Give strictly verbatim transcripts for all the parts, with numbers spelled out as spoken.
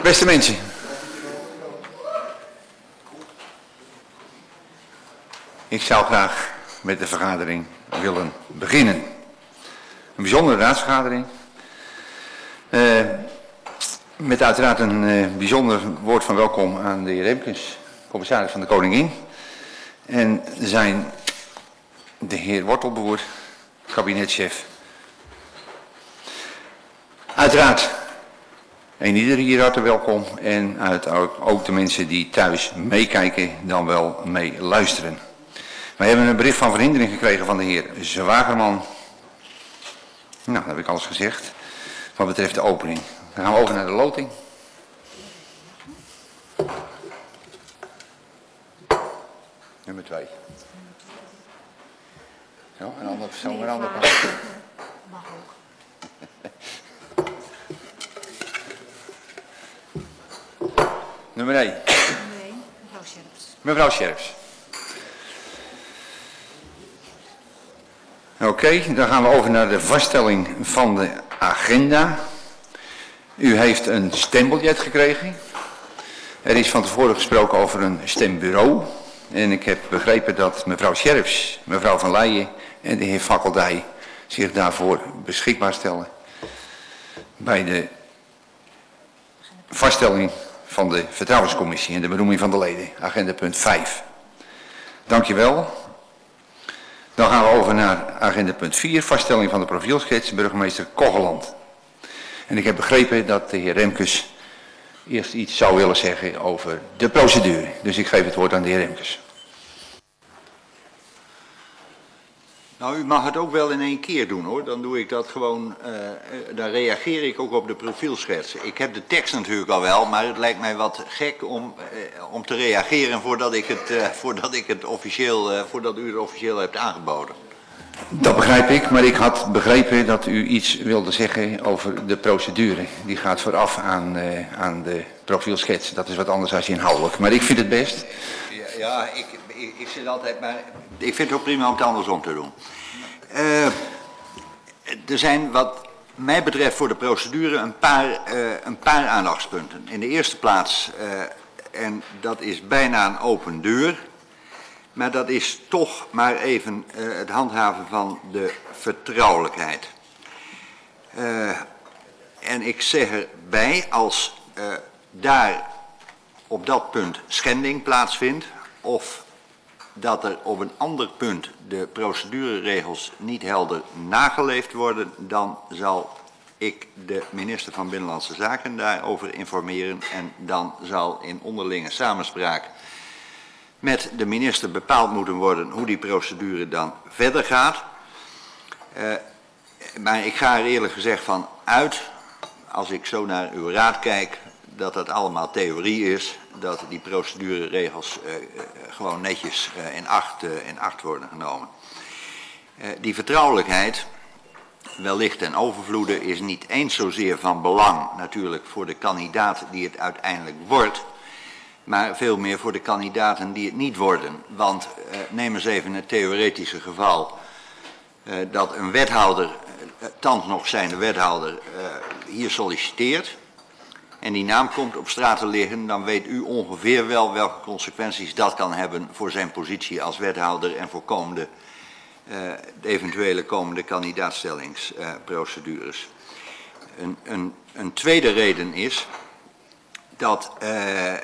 Beste mensen. Ik zou graag met de vergadering willen beginnen. Een bijzondere raadsvergadering. Uh, met uiteraard een uh, bijzonder woord van welkom aan de heer Remkes, commissaris van de Koningin. En zijn de heer Wortelboer, kabinetchef. Uiteraard en ieder hier hartelijk welkom en uit ook de mensen die thuis meekijken dan wel mee luisteren. We hebben een bericht van verhindering gekregen van de heer Zwagerman. Nou, dat heb ik alles gezegd wat betreft de opening. Dan gaan we over naar de loting. Nummer twee. Zo, een ander persoon, een ander persoon. Mag ook. Nummer één. Nummer één, mevrouw Scherps. Mevrouw Scherps. Oké, okay, dan gaan we over naar de vaststelling van de agenda. U heeft een stembiljet gekregen. Er is van tevoren gesproken over een stembureau. En ik heb begrepen dat mevrouw Scherps, mevrouw Van Leijen en de heer Fakkeldij zich daarvoor beschikbaar stellen. Bij de vaststelling van de vertrouwenscommissie en de benoeming van de leden. Agenda punt vijf. Dankjewel. Dan gaan we over naar agenda punt vier, vaststelling van de profielschets, burgemeester Kogeland. En ik heb begrepen dat de heer Remkes eerst iets zou willen zeggen over de procedure. Dus ik geef het woord aan de heer Remkes. Nou, u mag het ook wel in één keer doen hoor. Dan doe ik dat gewoon, uh, dan reageer ik ook op de profielschets. Ik heb de tekst natuurlijk al wel, maar het lijkt mij wat gek om, uh, om te reageren voordat ik het, uh, voordat ik het officieel, uh, voordat u het officieel hebt aangeboden. Dat begrijp ik, maar ik had begrepen dat u iets wilde zeggen over de procedure. Die gaat vooraf aan, uh, aan de profielschets. Dat is wat anders als inhoudelijk, maar ik vind het best. Ja, ja ik, ik, ik zit altijd, maar ik vind het ook prima om het andersom te doen. Uh, er zijn wat mij betreft voor de procedure een paar, uh, een paar aandachtspunten. In de eerste plaats, uh, en dat is bijna een open deur, maar dat is toch maar even uh, het handhaven van de vertrouwelijkheid. Uh, en ik zeg erbij, als uh, daar op dat punt schending plaatsvindt, of dat er op een ander punt de procedureregels niet helder nageleefd worden, dan zal ik de minister van Binnenlandse Zaken daarover informeren en dan zal in onderlinge samenspraak met de minister bepaald moeten worden hoe die procedure dan verder gaat. Uh, maar ik ga er eerlijk gezegd van uit, als ik zo naar uw raad kijk, dat dat allemaal theorie is, dat die procedureregels uh, uh, gewoon netjes uh, in, acht, uh, in acht worden genomen. Uh, die vertrouwelijkheid, wellicht ten overvloede, is niet eens zozeer van belang natuurlijk voor de kandidaat die het uiteindelijk wordt, maar veel meer voor de kandidaten die het niet worden. Want uh, neem eens even het theoretische geval uh, dat een wethouder, uh, thans nog zijnde wethouder, uh, hier solliciteert en die naam komt op straat te liggen, dan weet u ongeveer wel welke consequenties dat kan hebben voor zijn positie als wethouder en voor komende, uh, de eventuele komende kandidaatstellingsprocedures. Uh, een, een, een tweede reden is dat uh,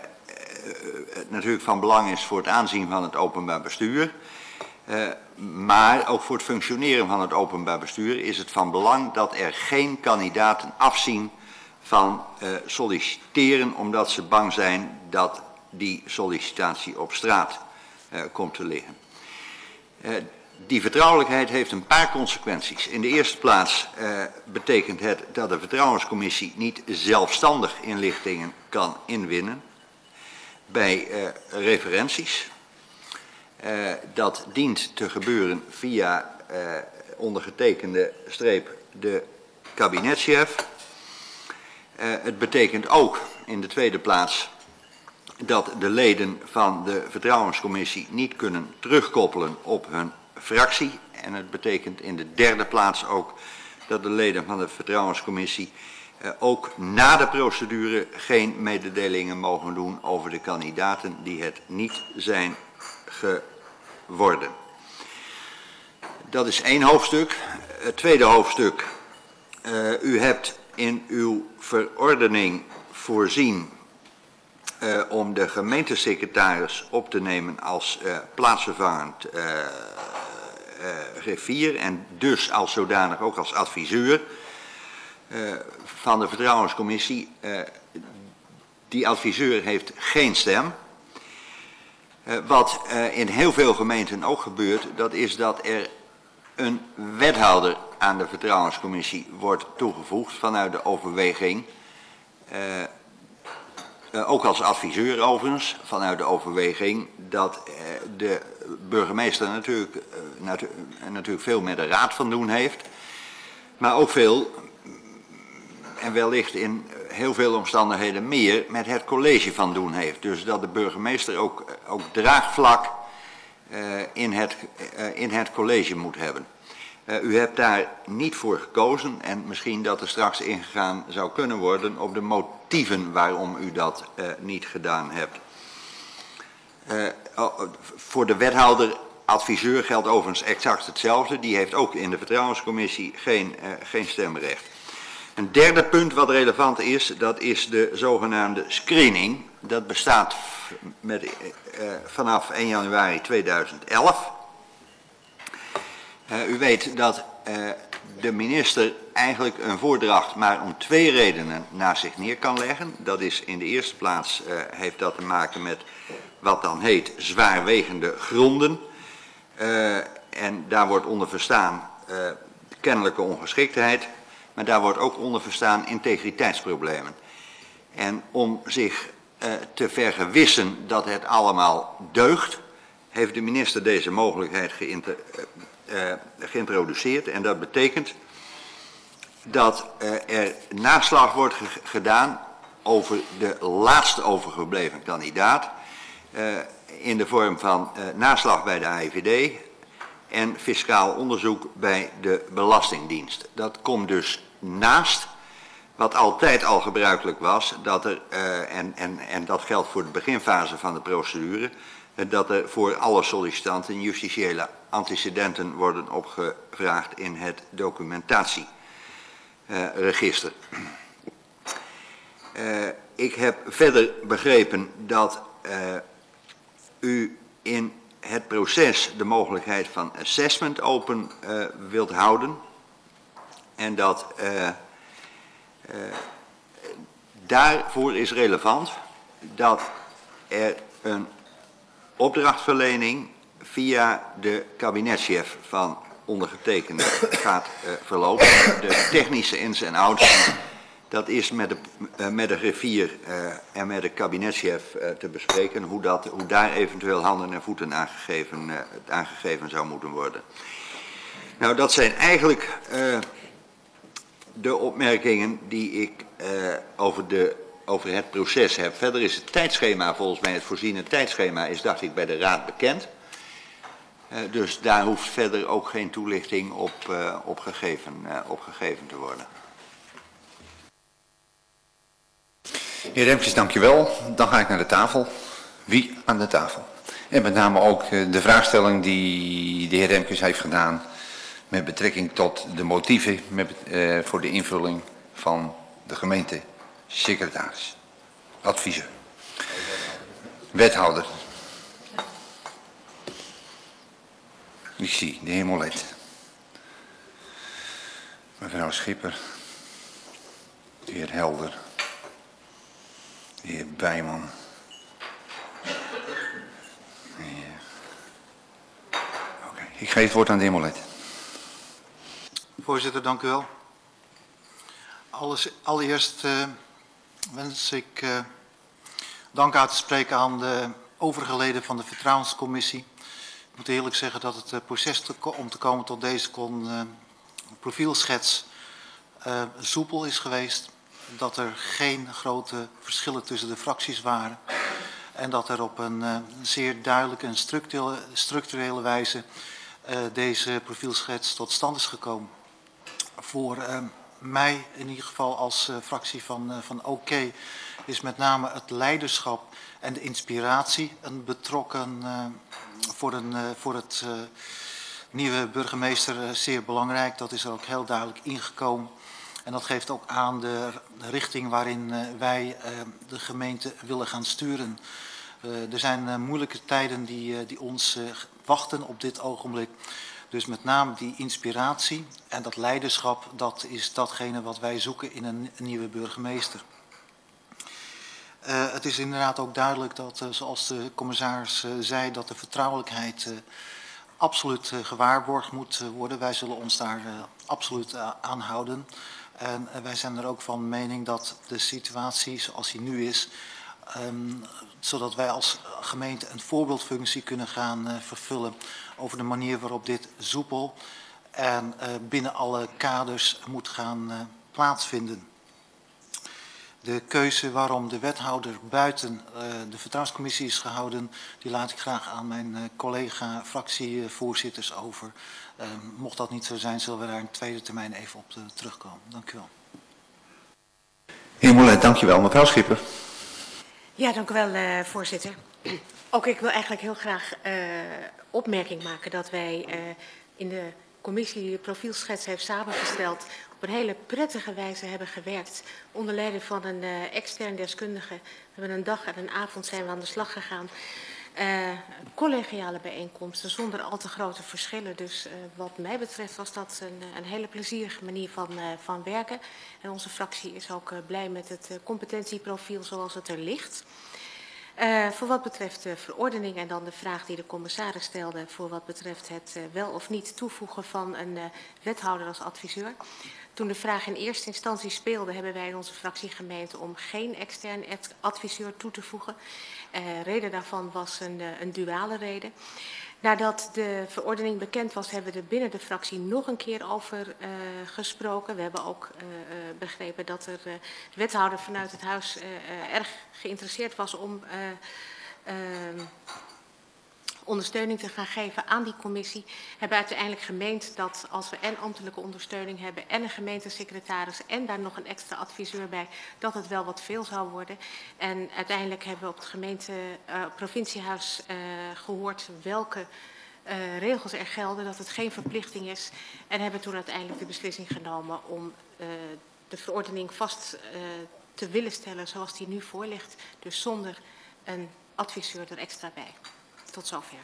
het natuurlijk van belang is voor het aanzien van het openbaar bestuur, uh, maar ook voor het functioneren van het openbaar bestuur is het van belang dat er geen kandidaten afzien van uh, solliciteren omdat ze bang zijn dat die sollicitatie op straat uh, komt te liggen. Uh, die vertrouwelijkheid heeft een paar consequenties. In de eerste plaats uh, betekent het dat de vertrouwenscommissie niet zelfstandig inlichtingen kan inwinnen bij uh, referenties. Uh, dat dient te gebeuren via uh, ondergetekende streep de kabinetchef. Uh, het betekent ook in de tweede plaats dat de leden van de vertrouwenscommissie niet kunnen terugkoppelen op hun fractie. En het betekent in de derde plaats ook dat de leden van de vertrouwenscommissie uh, ook na de procedure geen mededelingen mogen doen over de kandidaten die het niet zijn geworden. Dat is één hoofdstuk. Het tweede hoofdstuk. Uh, u hebt in uw verordening voorzien uh, om de gemeentesecretaris op te nemen als uh, plaatsvervangend uh, uh, griffier en dus als zodanig ook als adviseur uh, van de vertrouwenscommissie. Uh, die adviseur heeft geen stem. Uh, wat uh, in heel veel gemeenten ook gebeurt, dat is dat er een wethouder aan de vertrouwenscommissie wordt toegevoegd vanuit de overweging, uh, uh, ook als adviseur overigens, vanuit de overweging dat uh, de burgemeester natuurlijk, uh, natu natuurlijk veel met de raad van doen heeft, maar ook veel, en wellicht in heel veel omstandigheden meer, met het college van doen heeft. Dus dat de burgemeester ook, ook draagvlak uh, in, het, uh, in het college moet hebben. Uh, u hebt daar niet voor gekozen en misschien dat er straks ingegaan zou kunnen worden op de motieven waarom u dat uh, niet gedaan hebt. Uh, oh, voor de wethouder adviseur geldt overigens exact hetzelfde. Die heeft ook in de vertrouwenscommissie geen, uh, geen stemrecht. Een derde punt wat relevant is, dat is de zogenaamde screening. Dat bestaat met, uh, vanaf één januari tweeduizend elf. Uh, u weet dat uh, de minister eigenlijk een voordracht maar om twee redenen naast zich neer kan leggen. Dat is in de eerste plaats uh, heeft dat te maken met wat dan heet zwaarwegende gronden. Uh, en daar wordt onder verstaan uh, kennelijke ongeschiktheid, maar daar wordt ook onder verstaan integriteitsproblemen. En om zich uh, te vergewissen dat het allemaal deugt, heeft de minister deze mogelijkheid geïnter, uh, uh, geïntroduceerd. En dat betekent dat uh, er naslag wordt ge gedaan over de laatste overgebleven kandidaat. Uh, in de vorm van uh, naslag bij de A I V D en fiscaal onderzoek bij de Belastingdienst. Dat komt dus naast wat altijd al gebruikelijk was, dat er, uh, en, en, en dat geldt voor de beginfase van de procedure, uh, dat er voor alle sollicitanten justitiële antecedenten worden opgevraagd in het documentatieregister. Uh, uh, ik heb verder begrepen dat uh, u in het proces de mogelijkheid van assessment open uh, wilt houden. En dat uh, uh, daarvoor is relevant dat er een opdrachtverlening via de kabinetchef van ondergetekende gaat uh, verlopen. De technische ins en outs, dat is met de, uh, met de griffier uh, en met de kabinetchef uh, te bespreken hoe, dat, hoe daar eventueel handen en voeten aangegeven, uh, aangegeven zou moeten worden. Nou, dat zijn eigenlijk uh, de opmerkingen die ik uh, over, de, over het proces heb. Verder is het tijdschema, volgens mij het voorziene tijdschema, is dacht ik bij de raad bekend. Uh, dus daar hoeft verder ook geen toelichting op, uh, op, gegeven, uh, op gegeven te worden. Heer Remkes, dank u wel. Dan ga ik naar de tafel. Wie aan de tafel? En met name ook de vraagstelling die de heer Remkes heeft gedaan met betrekking tot de motieven met, uh, voor de invulling van de gemeentesecretaris. Adviseur. Wethouder. Ik zie de heer Molet. Mevrouw Schipper. De heer Helder. De heer Bijman. Ja. Oké, okay. Ik geef het woord aan de heer Molet. Voorzitter, dank u wel. Alles, allereerst uh, wens ik uh, dank uit te spreken aan de overige leden van de vertrouwenscommissie. Ik moet eerlijk zeggen dat het uh, proces te, om te komen tot deze kon, uh, profielschets uh, soepel is geweest. Dat er geen grote verschillen tussen de fracties waren. En dat er op een uh, zeer duidelijke en structurele, structurele wijze uh, deze profielschets tot stand is gekomen. Voor uh, mij in ieder geval als uh, fractie van, uh, van OK is met name het leiderschap en de inspiratie een betrokken uh, voor, een, uh, voor het uh, nieuwe burgemeester uh, zeer belangrijk. Dat is er ook heel duidelijk ingekomen. En dat geeft ook aan de, de richting waarin uh, wij uh, de gemeente willen gaan sturen. Uh, er zijn uh, moeilijke tijden die, uh, die ons uh, wachten op dit ogenblik. Dus met name die inspiratie en dat leiderschap, dat is datgene wat wij zoeken in een, een nieuwe burgemeester. Uh, het is inderdaad ook duidelijk dat, uh, zoals de commissaris uh, zei, dat de vertrouwelijkheid uh, absoluut uh, gewaarborgd moet uh, worden. Wij zullen ons daar uh, absoluut uh, aan houden. En uh, wij zijn er ook van mening dat de situatie zoals die nu is, um, zodat wij als gemeente een voorbeeldfunctie kunnen gaan uh, vervullen over de manier waarop dit soepel en uh, binnen alle kaders moet gaan uh, plaatsvinden. De keuze waarom de wethouder buiten uh, de vertrouwenscommissie is gehouden, die laat ik graag aan mijn uh, collega fractievoorzitters over. Uh, mocht dat niet zo zijn, zullen we daar in tweede termijn even op uh, terugkomen. Dank u wel. Heer Molet, dank je wel. Mevrouw Schipper. Ja, dank u wel, uh, voorzitter. Ook ik wil eigenlijk heel graag uh, opmerking maken dat wij uh, in de commissie die de profielschets heeft samengesteld op een hele prettige wijze hebben gewerkt. Onder leiding van een uh, extern deskundige. We hebben een dag en een avond zijn we aan de slag gegaan. Uh, collegiale bijeenkomsten zonder al te grote verschillen. Dus uh, wat mij betreft was dat een, een hele plezierige manier van, uh, van werken. En onze fractie is ook uh, blij met het uh, competentieprofiel zoals het er ligt. Uh, voor wat betreft de verordening en dan de vraag die de commissaris stelde voor wat betreft het uh, wel of niet toevoegen van een uh, wethouder als adviseur. Toen de vraag in eerste instantie speelde, hebben wij in onze fractie gemeend om geen extern adviseur toe te voegen. Uh, reden daarvan was een, uh, een duale reden. Nadat de verordening bekend was, hebben we er binnen de fractie nog een keer over uh, gesproken. We hebben ook uh, begrepen dat er uh, de wethouder vanuit het huis uh, uh, erg geïnteresseerd was om uh, uh, ondersteuning te gaan geven aan die commissie. We hebben uiteindelijk gemeend dat als we en ambtelijke ondersteuning hebben en een gemeentesecretaris en daar nog een extra adviseur bij, dat het wel wat veel zou worden. En uiteindelijk hebben we op het gemeente, uh, provinciehuis uh, gehoord welke uh, regels er gelden, dat het geen verplichting is. En hebben toen uiteindelijk de beslissing genomen om uh, de verordening vast uh, te willen stellen zoals die nu voor ligt. Dus zonder een adviseur er extra bij. Tot zover.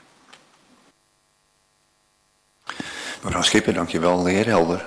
Mevrouw Schipper, dank je wel. De heer Helder.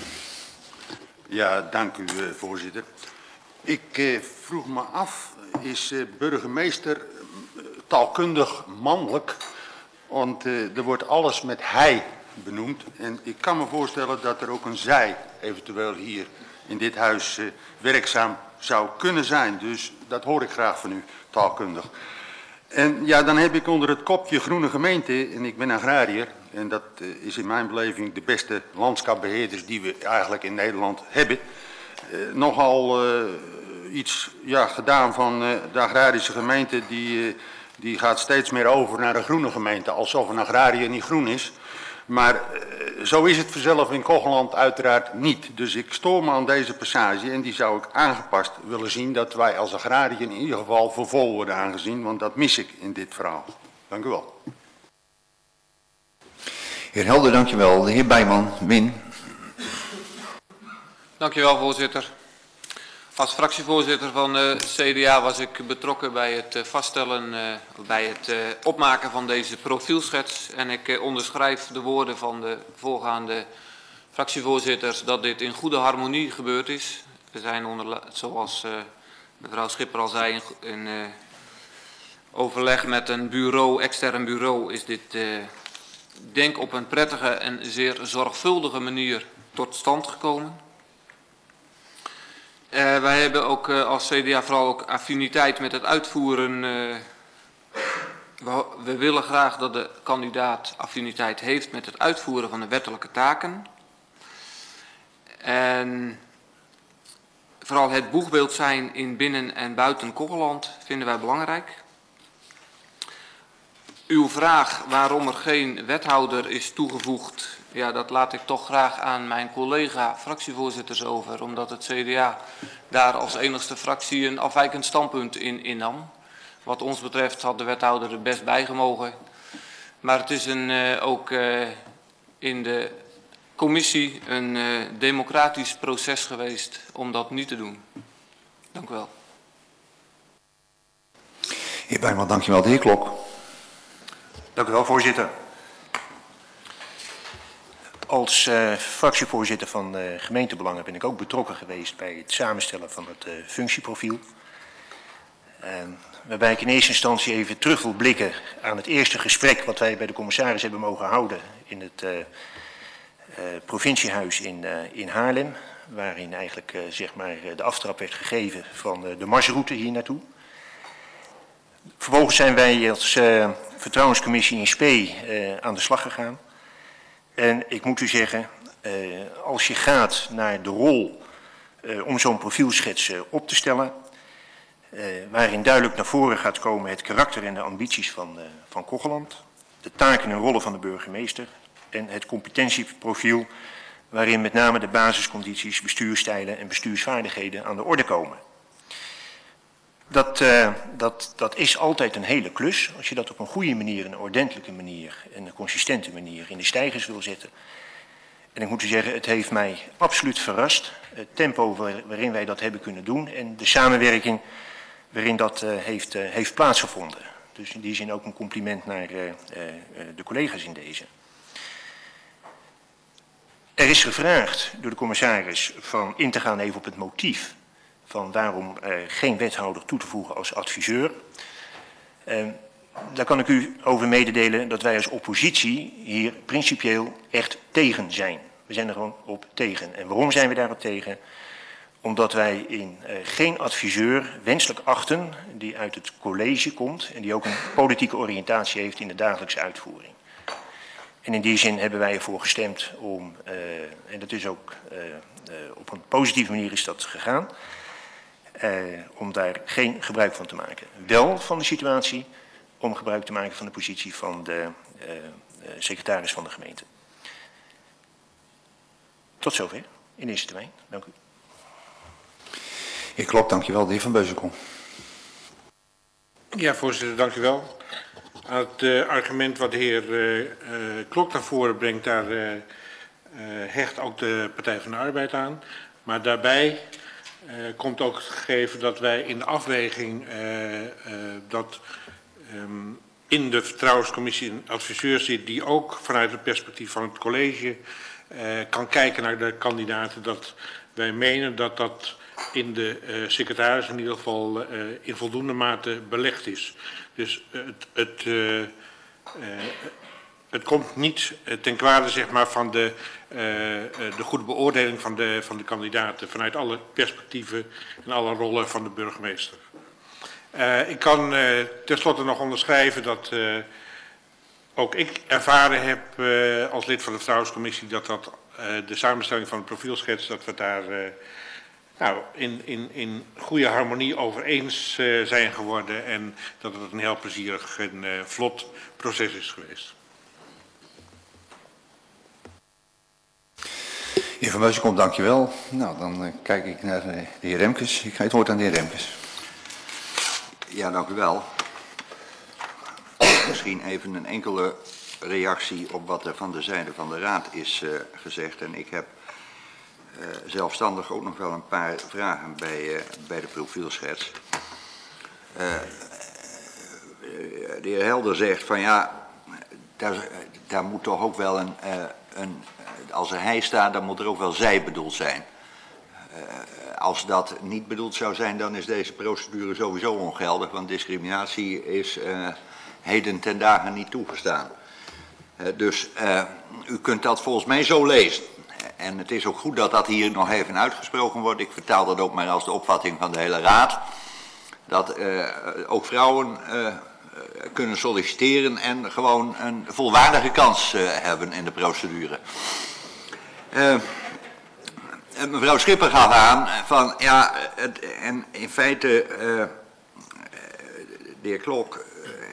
Ja, dank u, uh, voorzitter. Ik uh, vroeg me af, is uh, burgemeester uh, taalkundig mannelijk? Want uh, er wordt alles met hij benoemd. En ik kan me voorstellen dat er ook een zij eventueel hier in dit huis uh, werkzaam zou kunnen zijn. Dus dat hoor ik graag van u, taalkundig. En ja, dan heb ik onder het kopje groene gemeente, en ik ben agrariër, en dat uh, is in mijn beleving de beste landschapbeheerders die we eigenlijk in Nederland hebben, uh, nogal uh, iets ja, gedaan van uh, de agrarische gemeente, die, uh, die gaat steeds meer over naar de groene gemeente, alsof een agrariër niet groen is. Maar uh, zo is het vanzelf in Kogeland uiteraard niet. Dus ik stoor me aan deze passage en die zou ik aangepast willen zien, dat wij als agrariër in ieder geval voor vol worden aangezien, want dat mis ik in dit verhaal. Dank u wel. Heer Helder, dank je wel. De heer Bijman, Win. Dank je wel, voorzitter. Als fractievoorzitter van de C D A was ik betrokken bij het vaststellen, uh, bij het uh, opmaken van deze profielschets. En ik uh, onderschrijf de woorden van de voorgaande fractievoorzitters dat dit in goede harmonie gebeurd is. We zijn onder, zoals uh, mevrouw Schipper al zei, in, in uh, overleg met een bureau, extern bureau, is dit, uh, denk op een prettige en zeer zorgvuldige manier tot stand gekomen. Uh, wij hebben ook uh, als C D A vooral ook affiniteit met het uitvoeren. Uh, we, we willen graag dat de kandidaat affiniteit heeft met het uitvoeren van de wettelijke taken. En vooral het boegbeeld zijn in binnen- en buiten Kogeland vinden wij belangrijk. uw vraag waarom er geen wethouder is toegevoegd, ja, dat laat ik toch graag aan mijn collega fractievoorzitters over, omdat het C D A daar als enigste fractie een afwijkend standpunt in innam. Wat ons betreft had de wethouder er best bij gemogen. Maar het is een, uh, ook uh, in de commissie een uh, democratisch proces geweest om dat niet te doen. Dank u wel. Heer Bijman, dankjewel. De heer Klok. Dank u wel, voorzitter. Als uh, fractievoorzitter van uh, gemeentebelangen ben ik ook betrokken geweest bij het samenstellen van het uh, functieprofiel. Uh, waarbij ik in eerste instantie even terug wil blikken aan het eerste gesprek wat wij bij de commissaris hebben mogen houden in het uh, uh, provinciehuis in, uh, in Haarlem. Waarin eigenlijk uh, zeg maar, de aftrap werd gegeven van uh, de marsroute hier naartoe. Vervolgens zijn wij als uh, vertrouwenscommissie in Spee uh, aan de slag gegaan. En ik moet u zeggen, uh, als je gaat naar de rol uh, om zo'n profielschets uh, op te stellen, uh, waarin duidelijk naar voren gaat komen het karakter en de ambities van, uh, van Kocheland, de taken en rollen van de burgemeester en het competentieprofiel, waarin met name de basiscondities, bestuurstijlen en bestuursvaardigheden aan de orde komen. Dat, uh, dat, dat is altijd een hele klus, als je dat op een goede manier, een ordentelijke manier en een consistente manier in de stijgers wil zetten. En ik moet u zeggen, het heeft mij absoluut verrast, het tempo waarin wij dat hebben kunnen doen en de samenwerking waarin dat uh, heeft, uh, heeft plaatsgevonden. Dus in die zin ook een compliment naar uh, uh, de collega's in deze. Er is gevraagd door de commissaris van in te gaan even op het motief van waarom uh, geen wethouder toe te voegen als adviseur. Uh, daar kan ik u over mededelen dat wij als oppositie hier principieel echt tegen zijn. We zijn er gewoon op tegen. En waarom zijn we daarop tegen? Omdat wij in uh, geen adviseur wenselijk achten die uit het college komt en die ook een politieke oriëntatie heeft in de dagelijkse uitvoering. En in die zin hebben wij ervoor gestemd om, uh, en dat is ook uh, uh, op een positieve manier is dat gegaan, uh, om daar geen gebruik van te maken. Wel van de situatie om gebruik te maken van de positie van de uh, uh, secretaris van de gemeente. Tot zover in eerste termijn. Dank u. Heer Klok, dankjewel. De heer Van Beuzenkom. Ja, voorzitter, dank u wel. Aan het uh, argument wat de heer uh, uh, Klok naar voren brengt, daar uh, uh, hecht ook de Partij van de Arbeid aan. Maar daarbij uh, komt ook het gegeven dat wij in de afweging uh, uh, dat um, in de vertrouwenscommissie een adviseur zit die ook vanuit het perspectief van het college uh, kan kijken naar de kandidaten, dat wij menen dat dat in de uh, secretaris in ieder geval uh, in voldoende mate belegd is. Dus uh, het, het, uh, uh, het komt niet uh, ten kwade zeg maar, van de, uh, uh, de goede beoordeling van de, van de kandidaten vanuit alle perspectieven en alle rollen van de burgemeester. Uh, ik kan uh, tenslotte nog onderschrijven dat uh, ook ik ervaren heb uh, als lid van de vertrouwenscommissie dat, dat uh, de samenstelling van de profielschets, dat we daar uh, nou, in, in, in goede harmonie over eens uh, zijn geworden en dat het een heel plezierig en uh, vlot proces is geweest. Heer Van Beuzenkom, dankjewel. Nou, dan uh, kijk ik naar uh, de heer Remkes. Ik ga het woord aan de heer Remkes. Ja, dank u wel. Misschien even een enkele reactie op wat er van de zijde van de Raad is uh, gezegd. En ik heb uh, zelfstandig ook nog wel een paar vragen bij, uh, bij de profielschets. Uh, de heer Helder zegt van ja, daar, daar moet toch ook wel een, uh, een... Als er hij staat, dan moet er ook wel zij bedoeld zijn. Uh, als dat niet bedoeld zou zijn, dan is deze procedure sowieso ongeldig, want discriminatie is uh, heden ten dagen niet toegestaan. Uh, dus uh, u kunt dat volgens mij zo lezen. En het is ook goed dat dat hier nog even uitgesproken wordt. Ik vertaal dat ook maar als de opvatting van de hele Raad. Dat uh, ook vrouwen uh, kunnen solliciteren en gewoon een volwaardige kans uh, hebben in de procedure. Uh, Mevrouw Schipper gaf aan van ja, het, en in feite, uh, de heer Klok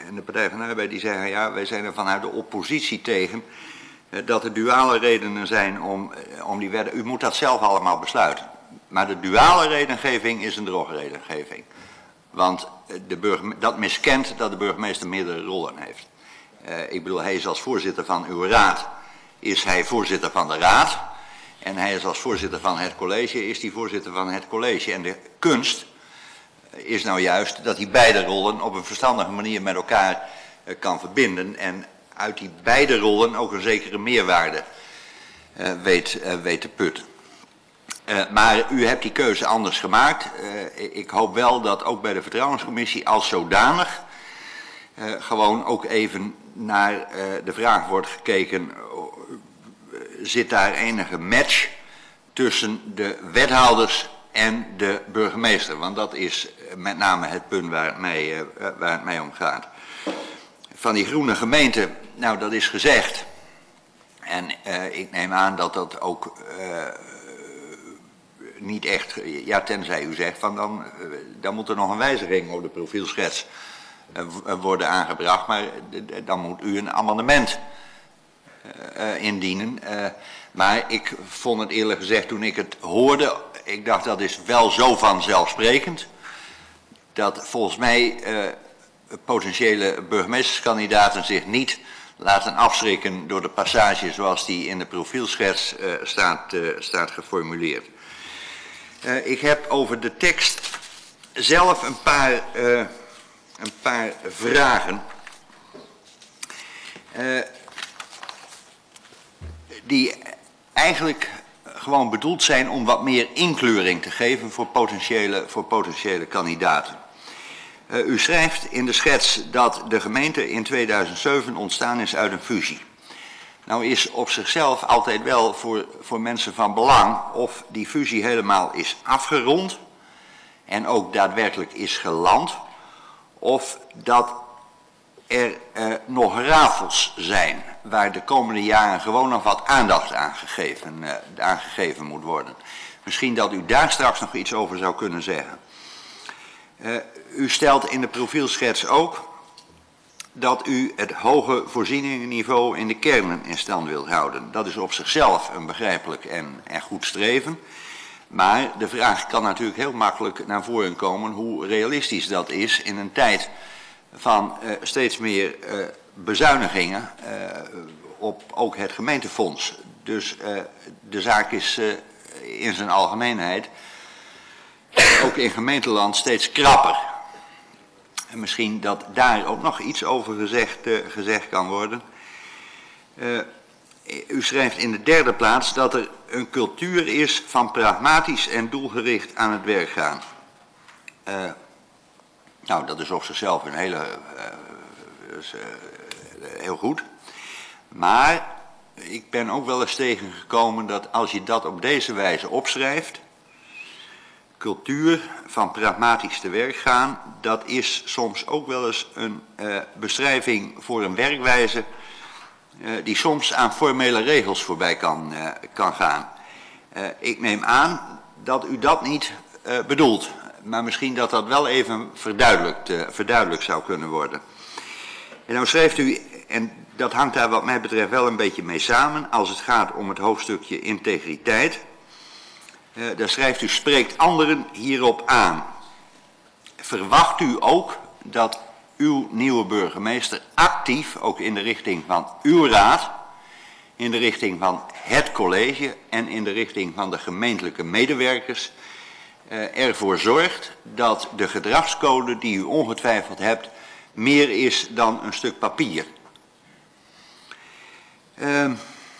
en de Partij van de Arbeid die zeggen, ja, wij zijn er vanuit de oppositie tegen uh, dat er duale redenen zijn om, uh, om die wetten. U moet dat zelf allemaal besluiten. Maar de duale redengeving is een drogredengeving. Want de burger, dat miskent dat de burgemeester meerdere rollen heeft. Uh, ik bedoel, hij is als voorzitter van uw raad, is hij voorzitter van de raad. En hij is als voorzitter van het college, is hij voorzitter van het college. En de kunst is nou juist dat hij beide rollen op een verstandige manier met elkaar uh, kan verbinden. En uit die beide rollen ook een zekere meerwaarde uh, weet, uh, weet te putten. Uh, maar u hebt die keuze anders gemaakt. Uh, ik hoop wel dat ook bij de Vertrouwenscommissie als zodanig uh, gewoon ook even naar uh, de vraag wordt gekeken, uh, zit daar enige match tussen de wethouders en de burgemeester? Want dat is met name het punt waar het mij, uh, waar het mij om gaat. Van die groene gemeente, nou dat is gezegd. En uh, ik neem aan dat dat ook uh, niet echt, ja tenzij u zegt van dan, uh, dan moet er nog een wijziging op de profielschets uh, worden aangebracht. Maar uh, dan moet u een amendement uh, uh, indienen. Uh, maar ik vond het eerlijk gezegd toen ik het hoorde, ik dacht dat is wel zo vanzelfsprekend. Dat volgens mij uh, potentiële burgemeesterskandidaten zich niet laten afschrikken door de passage zoals die in de profielschets uh, staat, uh, staat geformuleerd. Uh, ik heb over de tekst zelf een paar, uh, een paar vragen. Uh, die eigenlijk gewoon bedoeld zijn om wat meer inkleuring te geven voor potentiële, voor potentiële kandidaten. Uh, u schrijft in de schets dat de gemeente in tweeduizend zeven ontstaan is uit een fusie. Nou is op zichzelf altijd wel voor, voor mensen van belang of die fusie helemaal is afgerond en ook daadwerkelijk is geland, of dat er uh, nog rafels zijn waar de komende jaren gewoon nog wat aandacht aan gegeven, uh, aan gegeven moet worden. Misschien dat u daar straks nog iets over zou kunnen zeggen. Uh, u stelt in de profielschets ook dat u het hoge voorzieningenniveau in de kernen in stand wilt houden. Dat is op zichzelf een begrijpelijk en, en goed streven. Maar de vraag kan natuurlijk heel makkelijk naar voren komen hoe realistisch dat is in een tijd van uh, steeds meer uh, bezuinigingen uh, op ook het gemeentefonds. Dus uh, de zaak is uh, in zijn algemeenheid ook in gemeenteland steeds krapper. En misschien dat daar ook nog iets over gezegd, uh, gezegd kan worden. Uh, u schrijft in de derde plaats dat er een cultuur is van pragmatisch en doelgericht aan het werk gaan. Uh, nou, dat is op zichzelf een hele, uh, is, uh, heel goed. Maar ik ben ook wel eens tegengekomen dat als je dat op deze wijze opschrijft, cultuur van pragmatisch te werk gaan, dat is soms ook wel eens een uh, beschrijving voor een werkwijze uh, die soms aan formele regels voorbij kan, uh, kan gaan. Uh, ik neem aan dat u dat niet uh, bedoelt, maar misschien dat dat wel even verduidelijkt, uh, verduidelijkt zou kunnen worden. En dan schrijft u, en dat hangt daar wat mij betreft wel een beetje mee samen, als het gaat om het hoofdstukje integriteit. Uh, daar schrijft u, spreekt anderen hierop aan. Verwacht u ook dat uw nieuwe burgemeester actief, ook in de richting van uw raad, in de richting van het college en in de richting van de gemeentelijke medewerkers, uh, ervoor zorgt dat de gedragscode die u ongetwijfeld hebt, meer is dan een stuk papier. Uh,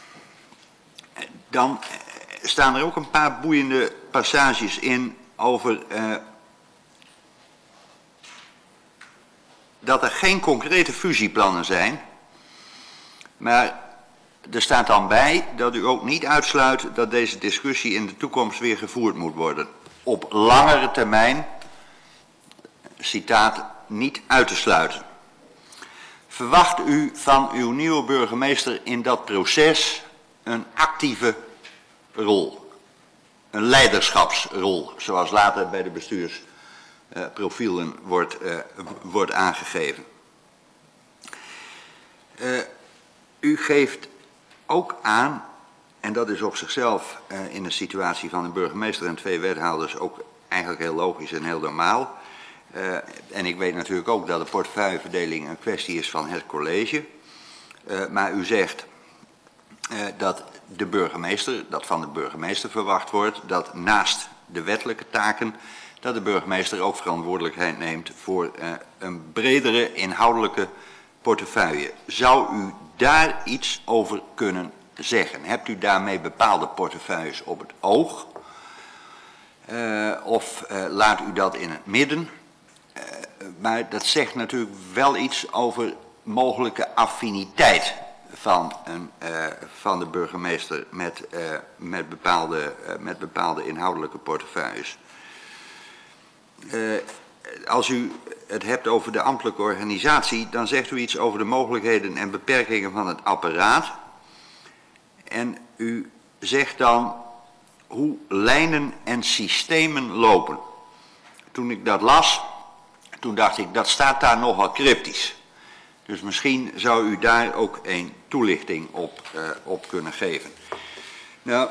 dan staan er ook een paar boeiende passages in over uh, dat er geen concrete fusieplannen zijn, maar er staat dan bij dat u ook niet uitsluit dat deze discussie in de toekomst weer gevoerd moet worden. Op langere termijn, citaat, niet uit te sluiten. Verwacht u van uw nieuwe burgemeester in dat proces een actieve rol, een leiderschapsrol, zoals later bij de bestuursprofielen uh, wordt, uh, wordt aangegeven. Uh, u geeft ook aan, en dat is op zichzelf uh, in de situatie van een burgemeester en twee wethouders ook eigenlijk heel logisch en heel normaal. Uh, en ik weet natuurlijk ook dat de portefeuilleverdeling een kwestie is van het college. Uh, maar u zegt uh, dat de burgemeester, dat van de burgemeester verwacht wordt, dat naast de wettelijke taken, dat de burgemeester ook verantwoordelijkheid neemt voor uh, een bredere inhoudelijke portefeuille. Zou u daar iets over kunnen zeggen? Hebt u daarmee bepaalde portefeuilles op het oog? Uh, of uh, laat u dat in het midden? Uh, maar dat zegt natuurlijk wel iets over mogelijke affiniteit van, een, uh, van de burgemeester met, uh, met, bepaalde, uh, met bepaalde inhoudelijke portefeuilles. Uh, als u het hebt over de ambtelijke organisatie, dan zegt u iets over de mogelijkheden en beperkingen van het apparaat. En u zegt dan hoe lijnen en systemen lopen. Toen ik dat las, toen dacht ik, dat staat daar nogal cryptisch. Dus misschien zou u daar ook een toelichting op, uh, op kunnen geven. Nou,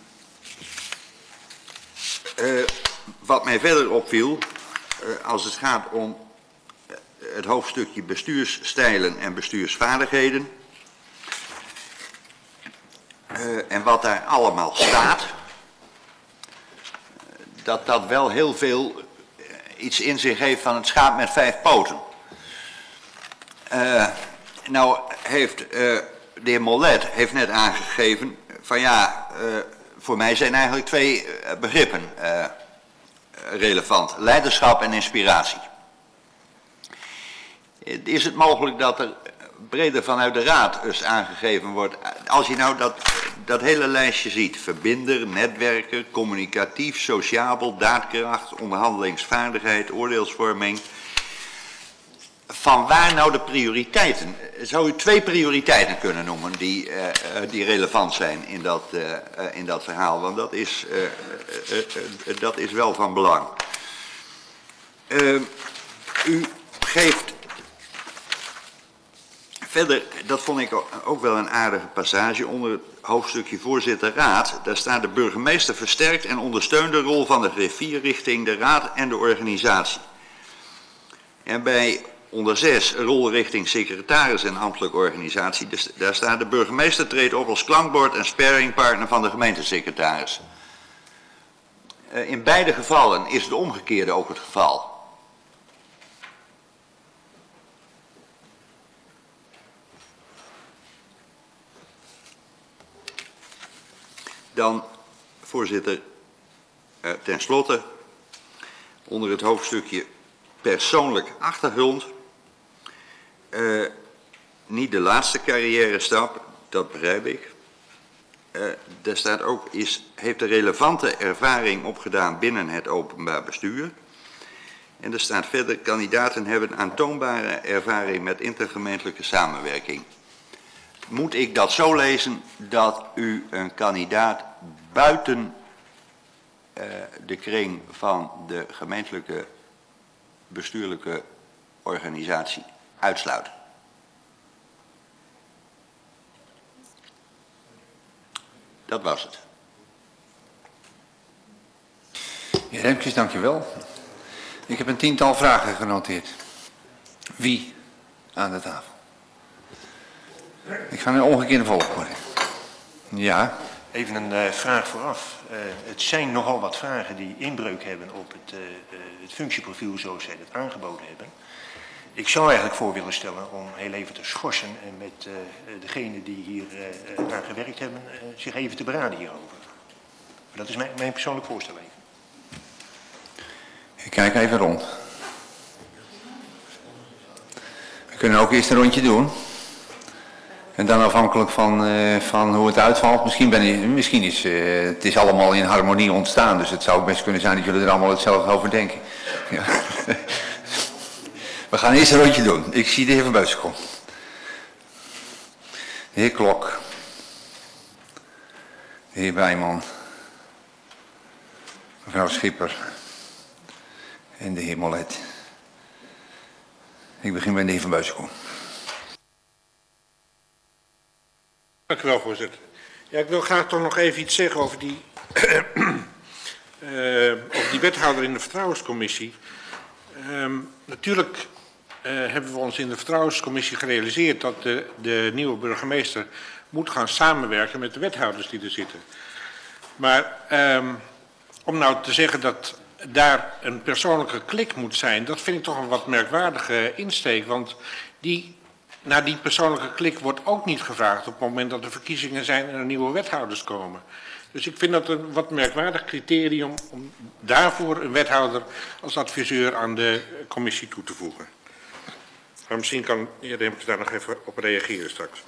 uh, wat mij verder opviel, uh, als het gaat om uh, het hoofdstukje bestuursstijlen en bestuursvaardigheden, uh, en wat daar allemaal staat, dat dat wel heel veel uh, iets in zich heeft van het schaap met vijf poten. Uh, nou heeft uh, de heer Mollet heeft net aangegeven van ja, uh, voor mij zijn eigenlijk twee uh, begrippen uh, relevant. Leiderschap en inspiratie. Is het mogelijk dat er breder vanuit de raad dus aangegeven wordt, als je nou dat, dat hele lijstje ziet, verbinder, netwerken, communicatief, sociabel, daadkracht, onderhandelingsvaardigheid, oordeelsvorming, van waar nou de prioriteiten? Zou u twee prioriteiten kunnen noemen die, uh, die relevant zijn in dat, uh, uh, in dat verhaal? Want dat is, uh, uh, uh, dat is wel van belang. Uh, u geeft verder, dat vond ik ook wel een aardige passage, onder het hoofdstukje voorzitter raad. Daar staat: de burgemeester versterkt en ondersteunt de rol van de griffier richting de raad en de organisatie. En bij onder zes, rol richting secretaris en ambtelijke organisatie. Dus daar staat: de burgemeester treedt op als klankbord en sparringpartner van de gemeentesecretaris. Uh, in beide gevallen is het omgekeerde ook het geval. Dan, voorzitter, uh, ten slotte, onder het hoofdstukje persoonlijk achtergrond, uh, niet de laatste carrière stap, dat begrijp ik. Uh, daar staat ook, is, heeft de relevante ervaring opgedaan binnen het openbaar bestuur. En er staat verder, kandidaten hebben aantoonbare ervaring met intergemeentelijke samenwerking. Moet ik dat zo lezen dat u een kandidaat buiten uh, de kring van de gemeentelijke bestuurlijke organisatie uitsluit? Dat was het. Heer Remkes, dank u wel. Ik heb een tiental vragen genoteerd. Wie aan de tafel? Ik ga nu omgekeerde volgorde. Ja. Even een uh, vraag vooraf. Uh, het zijn nogal wat vragen die inbreuk hebben op het, uh, uh, het functieprofiel zoals zij dat aangeboden hebben. Ik zou eigenlijk voor willen stellen om heel even te schorsen en met uh, degenen die hier uh, aan gewerkt hebben uh, zich even te beraden hierover. Maar dat is mijn, mijn persoonlijk voorstel even. Ik kijk even rond. We kunnen ook eerst een rondje doen. En dan afhankelijk van, uh, van hoe het uitvalt, misschien, ben je, misschien is uh, het is allemaal in harmonie ontstaan, dus het zou best kunnen zijn dat jullie er allemaal hetzelfde over denken. Ja. We gaan eerst een rondje doen. Ik zie de heer Van Beusekom. De heer Klok. De heer Wijman. Mevrouw Schipper. En de heer Mollet. Ik begin bij de heer Van Beusekom. Dank u wel, voorzitter. Ja, ik wil graag toch nog even iets zeggen over die, uh, over die wethouder in de vertrouwenscommissie. Um, natuurlijk uh, hebben we ons in de vertrouwenscommissie gerealiseerd dat de, de nieuwe burgemeester moet gaan samenwerken met de wethouders die er zitten. Maar um, om nou te zeggen dat daar een persoonlijke klik moet zijn, dat vind ik toch een wat merkwaardige insteek. Want die, naar die persoonlijke klik wordt ook niet gevraagd op het moment dat er verkiezingen zijn en er nieuwe wethouders komen. Dus ik vind dat een wat merkwaardig criterium om daarvoor een wethouder als adviseur aan de commissie toe te voegen. Maar misschien kan de heer Remkes daar nog even op reageren straks.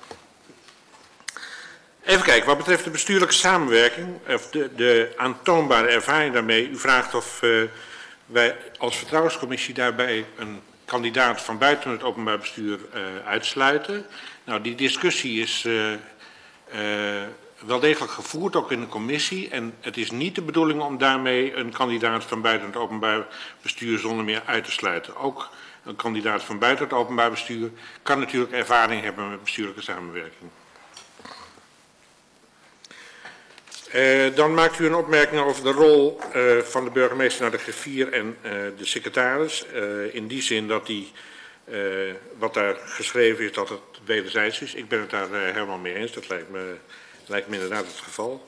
Even kijken, wat betreft de bestuurlijke samenwerking, of de, de aantoonbare ervaring daarmee. U vraagt of uh, wij als vertrouwenscommissie daarbij een kandidaat van buiten het openbaar bestuur uh, uitsluiten. Nou, die discussie is uh, uh, wel degelijk gevoerd, ook in de commissie. En het is niet de bedoeling om daarmee een kandidaat van buiten het openbaar bestuur zonder meer uit te sluiten. Ook een kandidaat van buiten het openbaar bestuur kan natuurlijk ervaring hebben met bestuurlijke samenwerking. Uh, dan maakt u een opmerking over de rol uh, van de burgemeester naar de griffier en uh, de secretaris. Uh, in die zin dat die, uh, wat daar geschreven is, dat het wederzijds is. Ik ben het daar uh, helemaal mee eens. Dat lijkt me, lijkt me inderdaad het geval.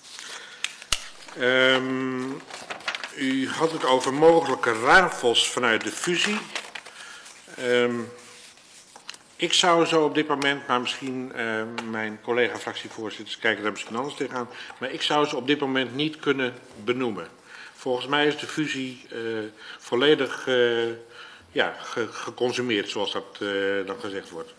Um, u had het over mogelijke rafels vanuit de fusie. Um, Ik zou zo op dit moment, maar misschien uh, mijn collega-fractievoorzitters kijken daar misschien anders tegenaan, maar ik zou ze op dit moment niet kunnen benoemen. Volgens mij is de fusie uh, volledig uh, ja, ge geconsumeerd, zoals dat uh, dan gezegd wordt.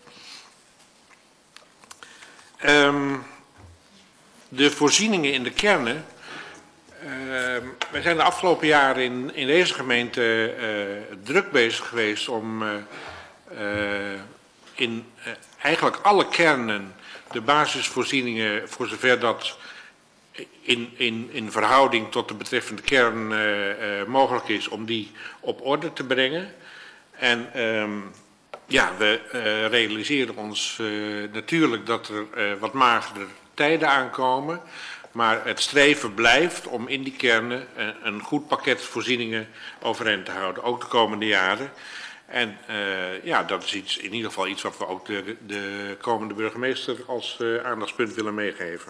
Um, de voorzieningen in de kernen. Uh, wij zijn de afgelopen jaren in, in deze gemeente uh, druk bezig geweest om uh, uh, in uh, eigenlijk alle kernen de basisvoorzieningen, voor zover dat in, in, in verhouding tot de betreffende kern uh, uh, mogelijk is, om die op orde te brengen. En um, ja, we uh, realiseren ons uh, natuurlijk dat er uh, wat magere tijden aankomen. Maar het streven blijft om in die kernen uh, een goed pakket voorzieningen overeind te houden, ook de komende jaren. En uh, ja, dat is iets, in ieder geval iets wat we ook de, de komende burgemeester als uh, aandachtspunt willen meegeven.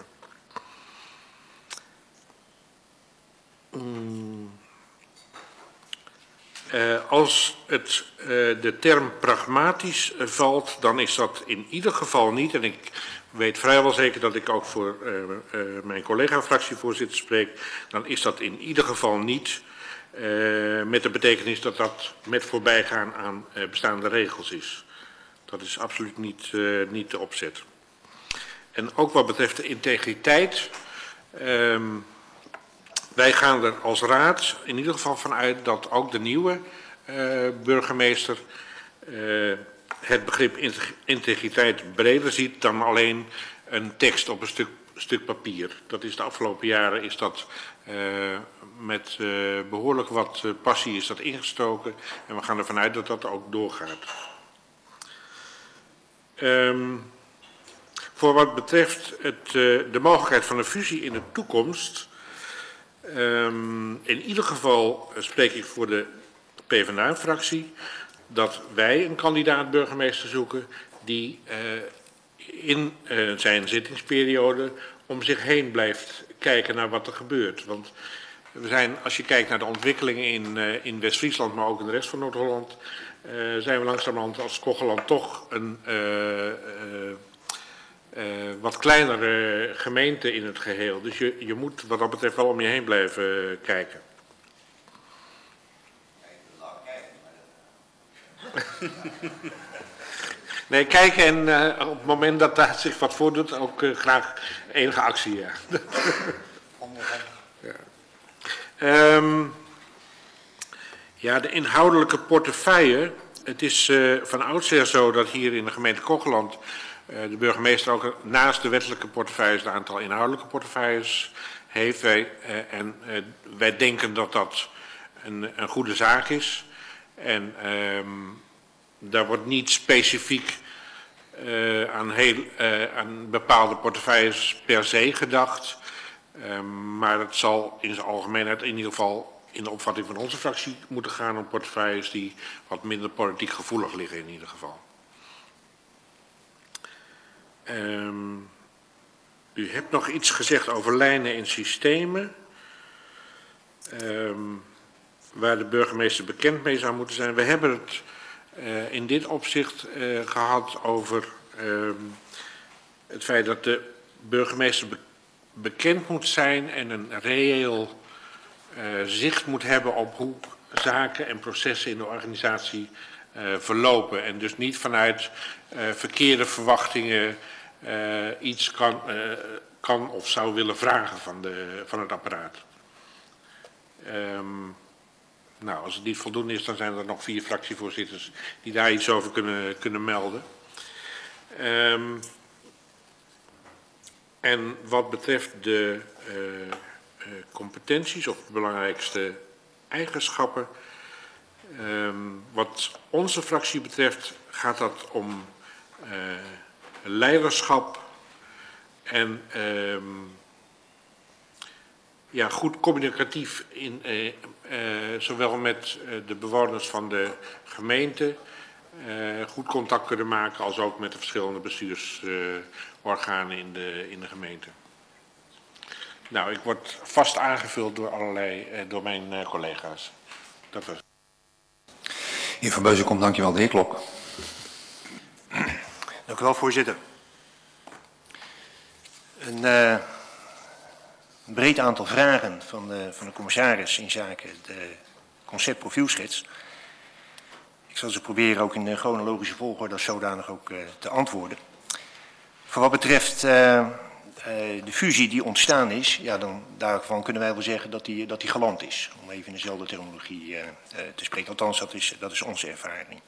Mm. Uh, als het, uh, de term pragmatisch uh, valt, dan is dat in ieder geval niet. En ik weet vrijwel zeker dat ik ook voor uh, uh, mijn collega-fractievoorzitter spreek. Dan is dat in ieder geval niet uh, met de betekenis dat dat met voorbijgaan aan uh, bestaande regels is. Dat is absoluut niet, uh, niet de opzet. En ook wat betreft de integriteit. Uh, Wij gaan er als raad in ieder geval van uit dat ook de nieuwe uh, burgemeester uh, het begrip integriteit breder ziet dan alleen een tekst op een stuk, stuk papier. Dat is de afgelopen jaren is dat uh, met uh, behoorlijk wat uh, passie is dat ingestoken en we gaan ervan uit dat dat ook doorgaat. Um, voor wat betreft het, uh, de mogelijkheid van een fusie in de toekomst. Um, in ieder geval spreek ik voor de PvdA-fractie dat wij een kandidaat burgemeester zoeken die uh, in uh, zijn zittingsperiode om zich heen blijft kijken naar wat er gebeurt. Want we zijn, als je kijkt naar de ontwikkelingen in, uh, in West-Friesland, maar ook in de rest van Noord-Holland, uh, zijn we langzamerhand als Kocheland toch een uh, uh, Uh, wat kleinere gemeente in het geheel. Dus je, je moet wat dat betreft wel om je heen blijven uh, kijken. Nee, kijken en uh, op het moment dat daar zich wat voordoet ook uh, graag enige actie. Ja. ja. Um, ja, de inhoudelijke portefeuille. Het is uh, van oudsher zo dat hier in de gemeente Kocheland Uh, de burgemeester ook naast de wettelijke portefeuilles een aantal inhoudelijke portefeuilles heeft. Wij, uh, en uh, wij denken dat dat een, een goede zaak is. En um, daar wordt niet specifiek uh, aan, heel, uh, aan bepaalde portefeuilles per se gedacht. Uh, maar het zal in zijn algemeenheid in ieder geval in de opvatting van onze fractie moeten gaan om portefeuilles die wat minder politiek gevoelig liggen in ieder geval. Um, u hebt nog iets gezegd over lijnen en systemen. Um, waar de burgemeester bekend mee zou moeten zijn. We hebben het uh, in dit opzicht uh, gehad over uh, het feit dat de burgemeester be bekend moet zijn en een reëel uh, zicht moet hebben op hoe zaken en processen in de organisatie uh, verlopen. En dus niet vanuit uh, verkeerde verwachtingen uh, iets kan, uh, kan of zou willen vragen van, de, van het apparaat. Um, nou, als het niet voldoende is, dan zijn er nog vier fractievoorzitters die daar iets over kunnen, kunnen melden. Um, en wat betreft de uh, uh, competenties of de belangrijkste eigenschappen, um, wat onze fractie betreft gaat dat om uh, leiderschap en um, ja, goed communicatief, in, uh, uh, zowel met uh, de bewoners van de gemeente, uh, goed contact kunnen maken, als ook met de verschillende bestuursorganen uh, in, de, in de gemeente. Nou, ik word vast aangevuld door allerlei, uh, door mijn uh, collega's. Dat was. Heer Van Beuzenkom, dankjewel. De heer Klok. Dank u wel, voorzitter. Een uh, breed aantal vragen van de, van de commissaris in zaken de conceptprofielschets. Ik zal ze proberen ook in de chronologische volgorde als zodanig ook uh, te antwoorden. Voor wat betreft uh, uh, de fusie die ontstaan is, ja, dan daarvan kunnen wij wel zeggen dat die, dat die galant is. Om even in dezelfde terminologie uh, uh, te spreken. Althans, dat is, dat is onze ervaring.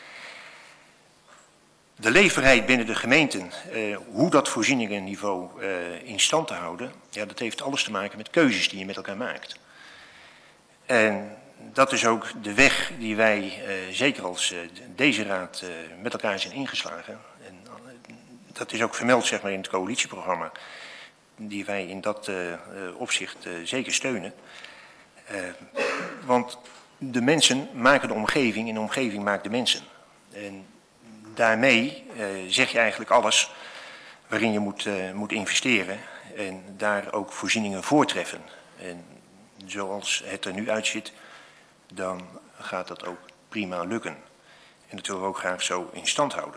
De leefbaarheid binnen de gemeenten, uh, hoe dat voorzieningenniveau uh, in stand te houden, ja, dat heeft alles te maken met keuzes die je met elkaar maakt. En dat is ook de weg die wij, uh, zeker als uh, deze raad, uh, met elkaar zijn ingeslagen. En uh, dat is ook vermeld, zeg maar, in het coalitieprogramma, die wij in dat uh, uh, opzicht uh, zeker steunen. Uh, want de mensen maken de omgeving en de omgeving maakt de mensen. En daarmee uh, zeg je eigenlijk alles waarin je moet, uh, moet investeren en daar ook voorzieningen voortreffen. En zoals het er nu uitziet, dan gaat dat ook prima lukken. En dat willen we ook graag zo in stand houden.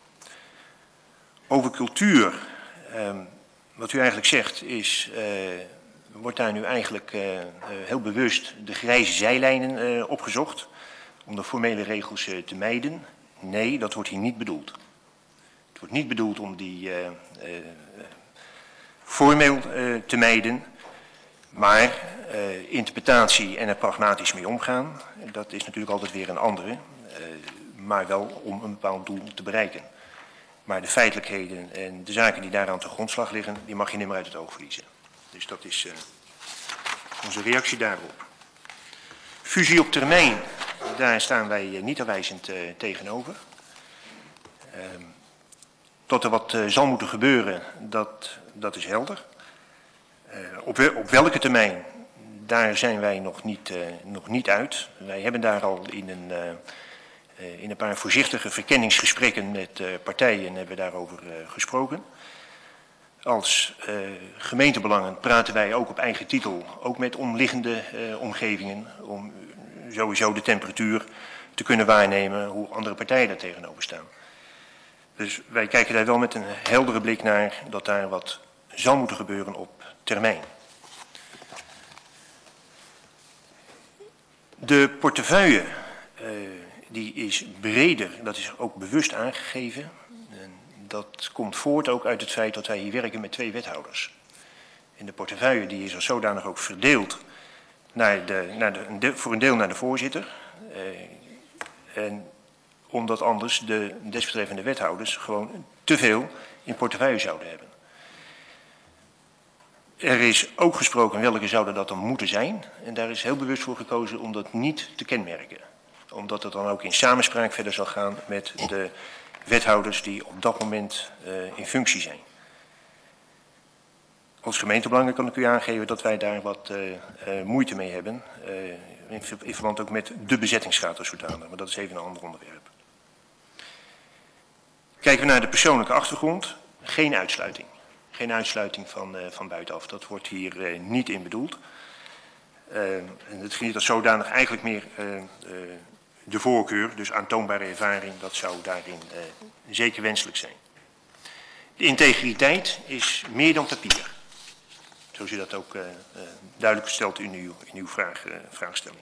Over cultuur, um, wat u eigenlijk zegt is, uh, wordt daar nu eigenlijk uh, uh, heel bewust de grijze zijlijnen uh, opgezocht om de formele regels uh, te mijden. Nee, dat wordt hier niet bedoeld. Het wordt niet bedoeld om die uh, uh, formeel uh, te mijden, maar uh, interpretatie en er pragmatisch mee omgaan, dat is natuurlijk altijd weer een andere, uh, maar wel om een bepaald doel te bereiken. Maar de feitelijkheden en de zaken die daaraan ten grondslag liggen, die mag je niet meer uit het oog verliezen. Dus dat is uh, onze reactie daarop. Fusie op termijn. Daar staan wij niet afwijzend uh, tegenover. Uh, tot er wat uh, zal moeten gebeuren, dat, dat is helder. Uh, op, op welke termijn, daar zijn wij nog niet, uh, nog niet uit. Wij hebben daar al in een, uh, uh, in een paar voorzichtige verkenningsgesprekken met uh, partijen hebben we daarover uh, gesproken. Als uh, gemeentebelangen praten wij ook op eigen titel, ook met omliggende uh, omgevingen, om sowieso de temperatuur te kunnen waarnemen hoe andere partijen daar tegenover staan. Dus wij kijken daar wel met een heldere blik naar dat daar wat zal moeten gebeuren op termijn. De portefeuille uh, die is breder, dat is ook bewust aangegeven. En dat komt voort ook uit het feit dat wij hier werken met twee wethouders. En de portefeuille die is als zodanig ook verdeeld naar de, naar de, de, voor een deel naar de voorzitter. Uh, en omdat anders de desbetreffende wethouders gewoon te veel in portefeuille zouden hebben. Er is ook gesproken welke zouden dat dan moeten zijn. En daar is heel bewust voor gekozen om dat niet te kenmerken. Omdat het dan ook in samenspraak verder zal gaan met de wethouders die op dat moment uh, in functie zijn. Als gemeentebelangen kan ik u aangeven dat wij daar wat uh, uh, moeite mee hebben. Uh, in, in verband ook met de bezettingsgraad als zodanig, maar dat is even een ander onderwerp. Kijken we naar de persoonlijke achtergrond, geen uitsluiting. Geen uitsluiting van, uh, van buitenaf, dat wordt hier uh, niet in bedoeld. Uh, en het geniet als zodanig eigenlijk meer uh, uh, de voorkeur, dus aantoonbare ervaring, dat zou daarin uh, zeker wenselijk zijn. De integriteit is meer dan papier. Zoals u dat ook uh, uh, duidelijk stelt in uw, in uw vraag, uh, vraagstelling.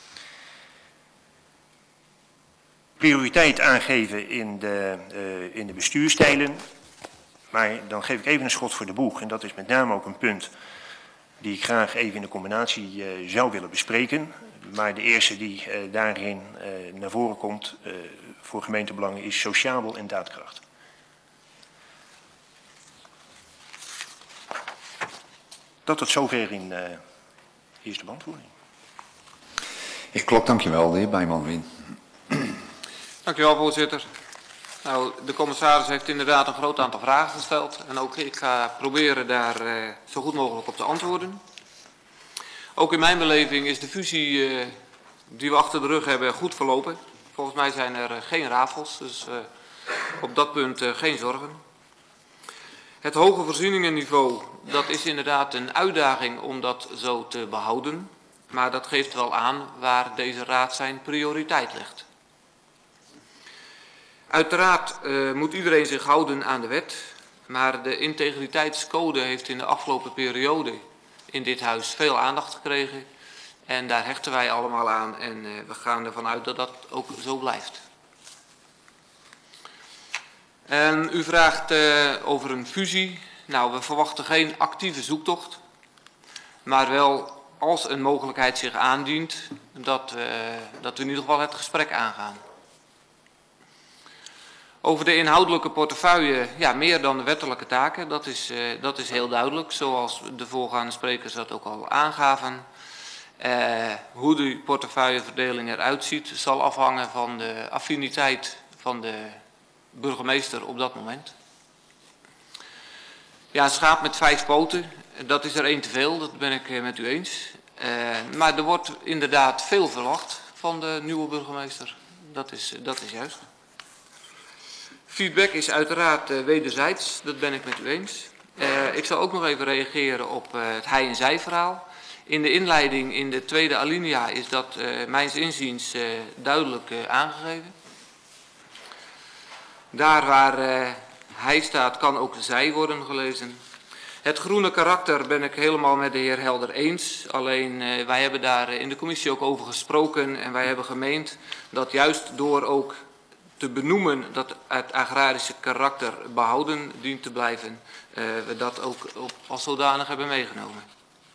Prioriteit aangeven in de, uh, in de bestuurstijlen. Maar dan geef ik even een schot voor de boeg. En dat is met name ook een punt die ik graag even in de combinatie uh, zou willen bespreken. Maar de eerste die uh, daarin uh, naar voren komt uh, voor gemeentebelangen is sociabel en daadkracht. Dat tot zover in uh, eerste beantwoording. Ik klok, dankjewel, de heer Bijman-Wien. Dankjewel, voorzitter. Nou, de commissaris heeft inderdaad een groot aantal vragen gesteld. En ook ik ga proberen daar uh, zo goed mogelijk op te antwoorden. Ook in mijn beleving is de fusie uh, die we achter de rug hebben goed verlopen. Volgens mij zijn er uh, geen rafels, dus uh, op dat punt uh, geen zorgen. Het hoge voorzieningenniveau, dat is inderdaad een uitdaging om dat zo te behouden. Maar dat geeft wel aan waar deze raad zijn prioriteit ligt. Uiteraard uh, moet iedereen zich houden aan de wet. Maar de integriteitscode heeft in de afgelopen periode in dit huis veel aandacht gekregen. En daar hechten wij allemaal aan en uh, we gaan ervan uit dat dat ook zo blijft. En u vraagt uh, over een fusie. Nou, we verwachten geen actieve zoektocht. Maar wel als een mogelijkheid zich aandient, dat, uh, dat we in ieder geval het gesprek aangaan. Over de inhoudelijke portefeuille, ja, meer dan de wettelijke taken, dat is, uh, dat is heel duidelijk, zoals de voorgaande sprekers dat ook al aangaven. Uh, hoe die portefeuilleverdeling eruit ziet, zal afhangen van de affiniteit van de burgemeester op dat moment. Ja, een schaap met vijf poten, dat is er één te veel, dat ben ik met u eens. Uh, maar er wordt inderdaad veel verwacht van de nieuwe burgemeester, dat is, dat is juist. Feedback is uiteraard uh, wederzijds, dat ben ik met u eens. Uh, ik zal ook nog even reageren op uh, het hij- en zij-verhaal. In de inleiding in de tweede alinea is dat uh, mijns inziens uh, duidelijk uh, aangegeven. Daar waar uh, hij staat kan ook zij worden gelezen. Het groene karakter ben ik helemaal met de heer Helder eens. Alleen uh, wij hebben daar in de commissie ook over gesproken en wij hebben gemeend dat juist door ook te benoemen dat het agrarische karakter behouden dient te blijven, uh, we dat ook op, als zodanig hebben meegenomen.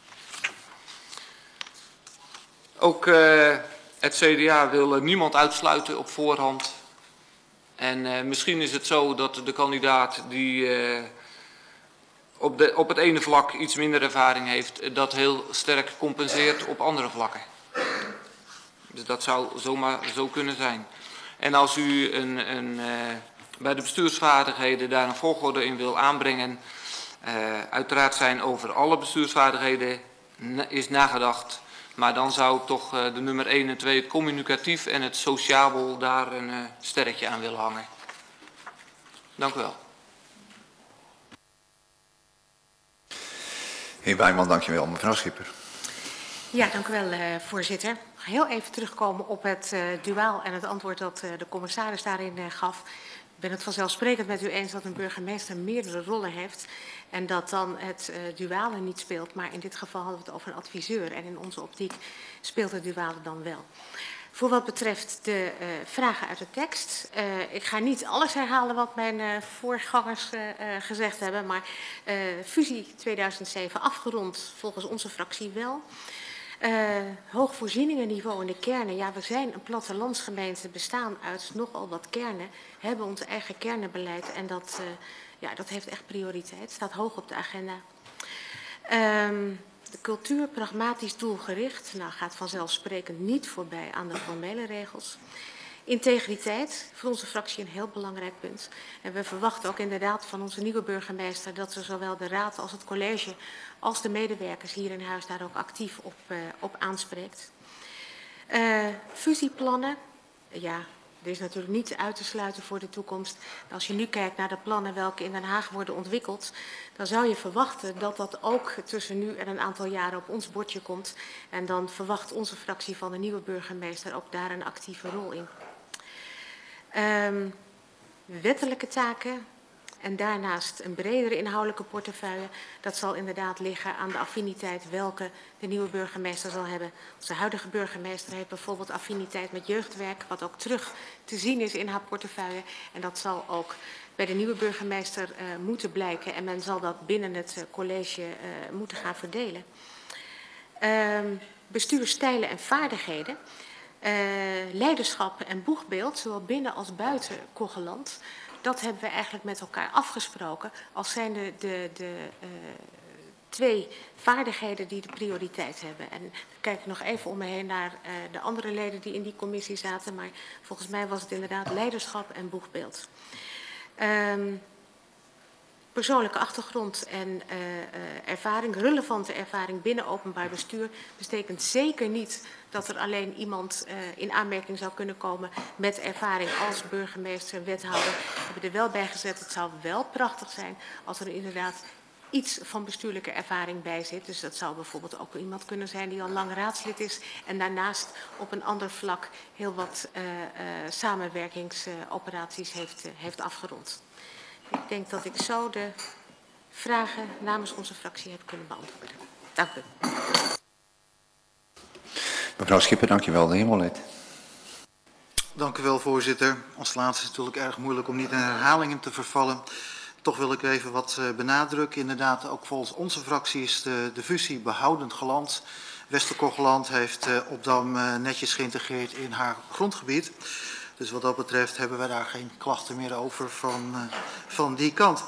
Ook uh, het C D A wil uh, niemand uitsluiten op voorhand. En uh, misschien is het zo dat de kandidaat die uh, op, de, op het ene vlak iets minder ervaring heeft, dat heel sterk compenseert op andere vlakken. Dus dat zou zomaar zo kunnen zijn. En als u een, een, uh, bij de bestuursvaardigheden daar een volgorde in wil aanbrengen, uh, uiteraard zijn over alle bestuursvaardigheden is nagedacht. Maar dan zou ik toch uh, de nummer één en twee, het communicatief en het sociabel, daar een uh, sterretje aan willen hangen. Dank u wel. Heer Bijman, dankjewel. Mevrouw Schipper. Ja, dank u wel, uh, voorzitter. Ik ga heel even terugkomen op het uh, duaal en het antwoord dat uh, de commissaris daarin uh, gaf. Ik ben het vanzelfsprekend met u eens dat een burgemeester meerdere rollen heeft en dat dan het uh, duale niet speelt. Maar in dit geval hadden we het over een adviseur en in onze optiek speelt het duale dan wel. Voor wat betreft de uh, vragen uit de tekst. Uh, ik ga niet alles herhalen wat mijn uh, voorgangers uh, uh, gezegd hebben, maar uh, fusie tweeduizend zeven afgerond volgens onze fractie wel. Uh, hoog voorzieningenniveau in de kernen. Ja, we zijn een plattelandsgemeente, bestaan uit nogal wat kernen, hebben ons eigen kernenbeleid en dat, uh, ja, dat heeft echt prioriteit, staat hoog op de agenda. Um, de cultuur pragmatisch doelgericht, nou gaat vanzelfsprekend niet voorbij aan de formele regels. Integriteit, voor onze fractie een heel belangrijk punt. En we verwachten ook inderdaad van onze nieuwe burgemeester dat ze zowel de raad als het college als de medewerkers hier in huis daar ook actief op, uh, op aanspreekt. Uh, fusieplannen, ja, er is natuurlijk niet uit te sluiten voor de toekomst. Als je nu kijkt naar de plannen welke in Den Haag worden ontwikkeld, dan zou je verwachten dat dat ook tussen nu en een aantal jaren op ons bordje komt. En dan verwacht onze fractie van de nieuwe burgemeester ook daar een actieve rol in. Um, wettelijke taken en daarnaast een bredere inhoudelijke portefeuille. Dat zal inderdaad liggen aan de affiniteit welke de nieuwe burgemeester zal hebben. Onze huidige burgemeester heeft bijvoorbeeld affiniteit met jeugdwerk, wat ook terug te zien is in haar portefeuille. En dat zal ook bij de nieuwe burgemeester uh, moeten blijken en men zal dat binnen het uh, college uh, moeten gaan verdelen. Uh, bestuursstijlen en vaardigheden. Uh, leiderschap en boegbeeld, zowel binnen als buiten Kogeland. Dat hebben we eigenlijk met elkaar afgesproken als zijn de, de, de uh, twee vaardigheden die de prioriteit hebben. En dan kijk ik nog even om me heen naar uh, de andere leden die in die commissie zaten, maar volgens mij was het inderdaad leiderschap en boegbeeld. Um, persoonlijke achtergrond en uh, uh, ervaring, relevante ervaring binnen openbaar bestuur, betekent zeker niet dat er alleen iemand uh, in aanmerking zou kunnen komen met ervaring als burgemeester, wethouder. We hebben er wel bij gezet, het zou wel prachtig zijn als er inderdaad iets van bestuurlijke ervaring bij zit. Dus dat zou bijvoorbeeld ook iemand kunnen zijn die al lang raadslid is en daarnaast op een ander vlak heel wat uh, uh, samenwerkingsoperaties uh, heeft, uh, heeft afgerond. Ik denk dat ik zo de vragen namens onze fractie heb kunnen beantwoorden. Dank u. Mevrouw Schipper, dank je wel. De heer Molet. Dank u wel, voorzitter. Als laatste is het natuurlijk erg moeilijk om niet in herhalingen te vervallen. Toch wil ik even wat uh, benadrukken. Inderdaad, ook volgens onze fractie is de, de fusie behoudend geland. Westerkogeland heeft uh, Opdam uh, netjes geïntegreerd in haar grondgebied. Dus wat dat betreft hebben wij daar geen klachten meer over van, uh, van die kant.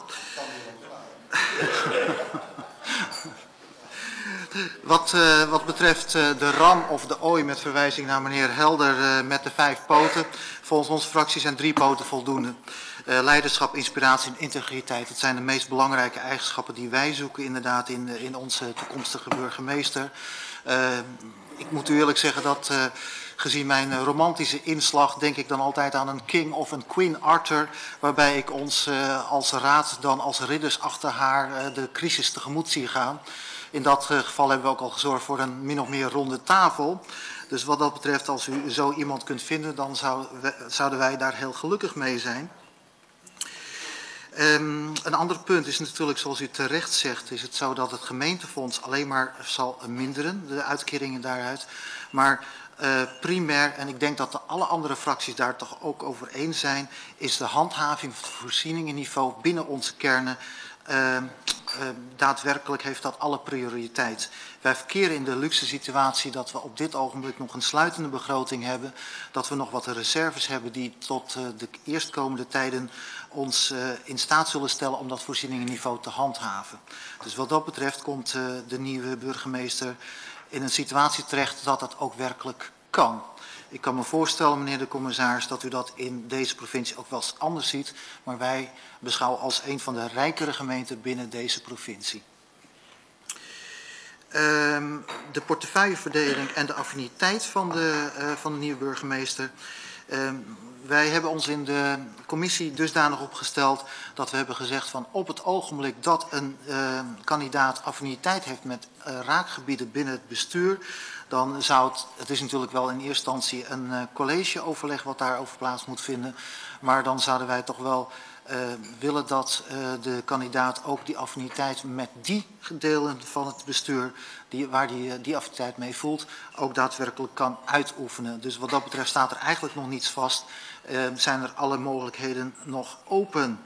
Wat, uh, wat betreft uh, de ram of de ooi met verwijzing naar meneer Helder uh, met de vijf poten. Volgens onze fractie zijn drie poten voldoende. Uh, leiderschap, inspiratie en integriteit. Dat zijn de meest belangrijke eigenschappen die wij zoeken inderdaad in, uh, in onze toekomstige burgemeester. Uh, ik moet u eerlijk zeggen dat uh, gezien mijn uh, romantische inslag denk ik dan altijd aan een king of een queen Arthur. Waarbij ik ons uh, als raad dan als ridders achter haar uh, de crisis tegemoet zie gaan. In dat uh, geval hebben we ook al gezorgd voor een min of meer ronde tafel. Dus wat dat betreft, als u zo iemand kunt vinden, dan zou, we, zouden wij daar heel gelukkig mee zijn. Um, een ander punt is natuurlijk, zoals u terecht zegt, is het zo dat het gemeentefonds alleen maar zal minderen, de uitkeringen daaruit. Maar uh, primair, en ik denk dat de alle andere fracties daar toch ook over eens zijn, is de handhaving van het voorzieningenniveau binnen onze kernen. Uh, uh, daadwerkelijk heeft dat alle prioriteit. Wij verkeren in de luxe situatie dat we op dit ogenblik nog een sluitende begroting hebben. Dat we nog wat reserves hebben die tot uh, de eerstkomende tijden ons uh, in staat zullen stellen om dat voorzieningenniveau te handhaven. Dus wat dat betreft komt uh, de nieuwe burgemeester in een situatie terecht dat dat ook werkelijk kan. Ik kan me voorstellen, meneer de commissaris, dat u dat in deze provincie ook wel eens anders ziet. Maar wij beschouwen als een van de rijkere gemeenten binnen deze provincie. Um, de portefeuilleverdeling en de affiniteit van de, uh, van de nieuwe burgemeester. Um, wij hebben ons in de commissie dusdanig opgesteld dat we hebben gezegd van op het ogenblik dat een uh, kandidaat affiniteit heeft met uh, raakgebieden binnen het bestuur, dan zou het, het is natuurlijk wel in eerste instantie een uh, collegeoverleg wat daarover plaats moet vinden, maar dan zouden wij toch wel uh, willen dat uh, de kandidaat ook die affiniteit met die delen van het bestuur, die, waar die, uh, die affiniteit mee voelt, ook daadwerkelijk kan uitoefenen. Dus wat dat betreft staat er eigenlijk nog niets vast, uh, zijn er alle mogelijkheden nog open.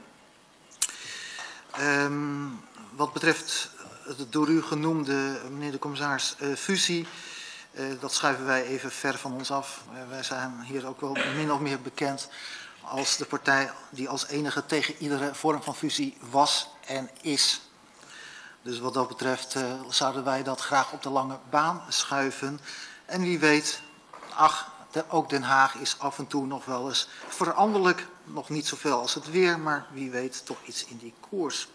Um, wat betreft de door u genoemde, meneer de commissaris, uh, fusie, uh, dat schuiven wij even ver van ons af. Uh, wij zijn hier ook wel min of meer bekend als de partij die als enige tegen iedere vorm van fusie was en is. Dus wat dat betreft uh, zouden wij dat graag op de lange baan schuiven. En wie weet, ach, de, ook Den Haag is af en toe nog wel eens veranderlijk. Nog niet zoveel als het weer, maar wie weet toch iets in die koers.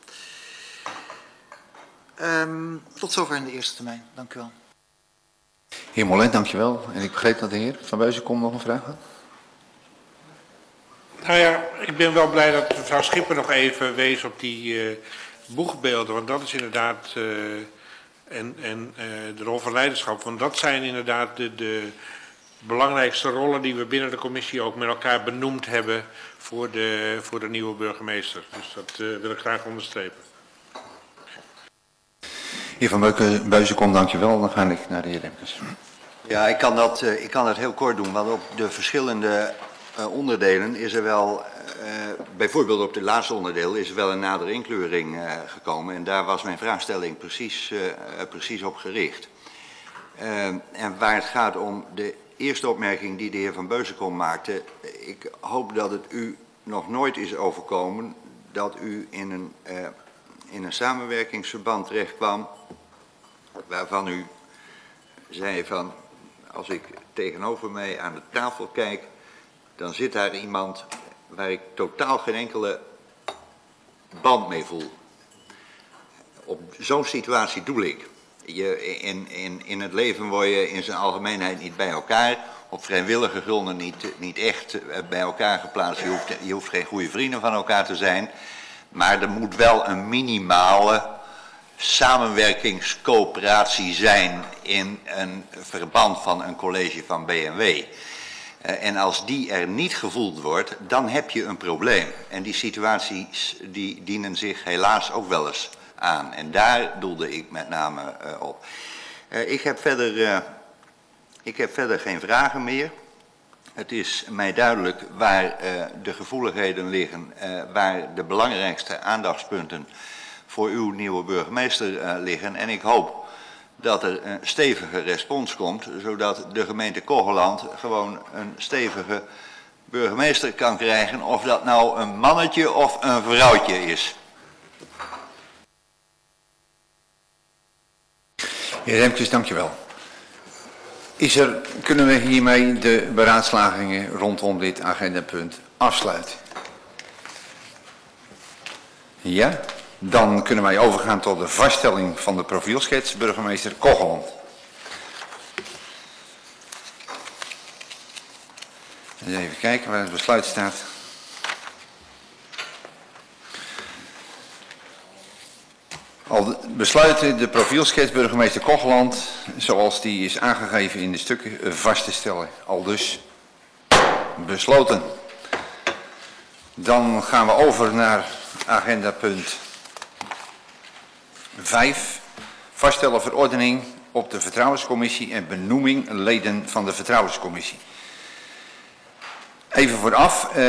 Um, tot zover in de eerste termijn. Dank u wel. Heer Molet, dankjewel. En ik begreep dat de heer Van Beuzenkom nog een vraag had. Nou ja, ik ben wel blij dat mevrouw Schipper nog even wees op die uh, boegbeelden. Want dat is inderdaad, uh, en, en uh, de rol van leiderschap. Want dat zijn inderdaad de, de belangrijkste rollen die we binnen de commissie ook met elkaar benoemd hebben voor de, voor de nieuwe burgemeester. Dus dat uh, wil ik graag onderstrepen. Heer Van Beuzenkom, dankjewel. Dan ga ik naar de heer Remkes. Ja, ik kan dat, uh, ik kan dat heel kort doen, want op de verschillende uh, onderdelen is er wel, uh, bijvoorbeeld op het laatste onderdeel, is er wel een nadere inkleuring uh, gekomen. En daar was mijn vraagstelling precies, uh, uh, precies op gericht. Uh, en waar het gaat om de eerste opmerking die de heer Van Beuzenkom maakte, ik hoop dat het u nog nooit is overkomen dat u in een, uh, in een samenwerkingsverband terechtkwam waarvan u zei van, als ik tegenover mij aan de tafel kijk, dan zit daar iemand waar ik totaal geen enkele band mee voel. Op zo'n situatie doel ik. Je, in, in, in het leven word je in zijn algemeenheid niet bij elkaar, op vrijwillige gronden niet, niet echt bij elkaar geplaatst. Je hoeft, je hoeft geen goede vrienden van elkaar te zijn, maar er moet wel een minimale samenwerkingscoöperatie zijn in een verband van een college van B M W. Uh, en als die er niet gevoeld wordt, dan heb je een probleem. En die situaties die dienen zich helaas ook wel eens aan. En daar doelde ik met name uh, op. Uh, ik, heb verder, uh, ik heb verder geen vragen meer. Het is mij duidelijk waar uh, de gevoeligheden liggen, uh, waar de belangrijkste aandachtspunten voor uw nieuwe burgemeester uh, liggen. En ik hoop dat er een stevige respons komt, zodat de gemeente Kogeland gewoon een stevige burgemeester kan krijgen, of dat nou een mannetje of een vrouwtje is. Heer Remkes, dankjewel. Is er, kunnen we hiermee de beraadslagingen rondom dit agendapunt afsluiten? Ja? Dan kunnen wij overgaan tot de vaststelling van de profielschets, burgemeester Kogeland. Even kijken waar het besluit staat. Al besluiten de profielschets burgemeester Kogeland, zoals die is aangegeven in de stukken, vast te stellen. Al dus besloten. Dan gaan we over naar agenda punt vijf. Vaststellen verordening op de vertrouwenscommissie en benoeming leden van de vertrouwenscommissie. Even vooraf. Uh,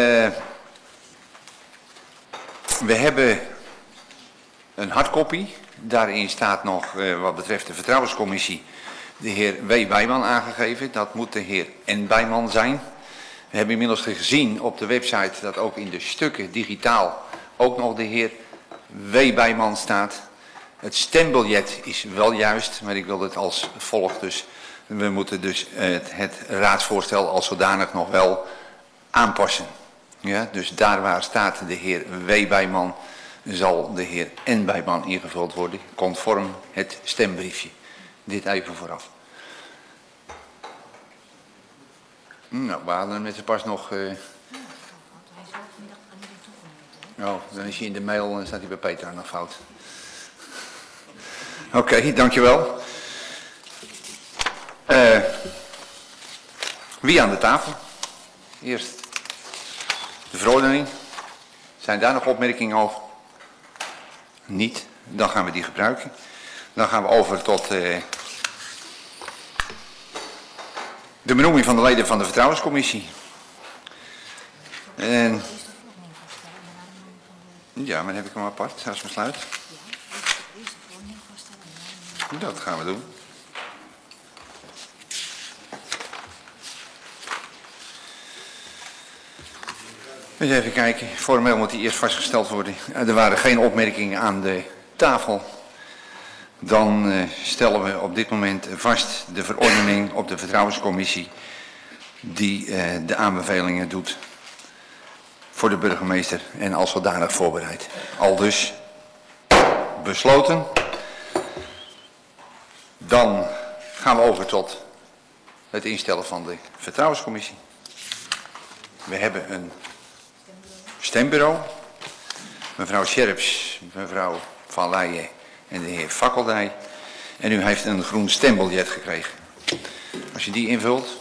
we hebben een hardkopie. Daarin staat nog uh, wat betreft de vertrouwenscommissie de heer W. Bijman aangegeven. Dat moet de heer N. Bijman zijn. We hebben inmiddels gezien op de website dat ook in de stukken digitaal ook nog de heer W. Bijman staat. Het stembiljet is wel juist, maar ik wil het als volgt dus. We moeten dus het, het raadsvoorstel als zodanig nog wel aanpassen. Ja, dus daar waar staat de heer W. Bijman, zal de heer N. Bijman ingevuld worden, conform het stembriefje. Dit even vooraf. Nou, we hadden hem met z'n pas nog... Uh... Oh, dan is hij in de mail en staat hij bij Peter nog fout. Oké, okay, dankjewel. Uh, wie aan de tafel? Eerst de verordening. Zijn daar nog opmerkingen over? Niet. Dan gaan we die gebruiken. Dan gaan we over tot uh, de benoeming van de leden van de vertrouwenscommissie. En, ja, maar dan heb ik hem apart als besluit. Dat gaan we doen. Eens even kijken. Formeel moet die eerst vastgesteld worden. Er waren geen opmerkingen aan de tafel. Dan uh, stellen we op dit moment vast de verordening op de vertrouwenscommissie die uh, de aanbevelingen doet voor de burgemeester en als zodanig voorbereidt. Aldus besloten. Dan gaan we over tot het instellen van de vertrouwenscommissie. We hebben een stembureau. Mevrouw Scherps, mevrouw Van Leijen en de heer Fakkeldij. En u heeft een groen stembiljet gekregen. Als je die invult.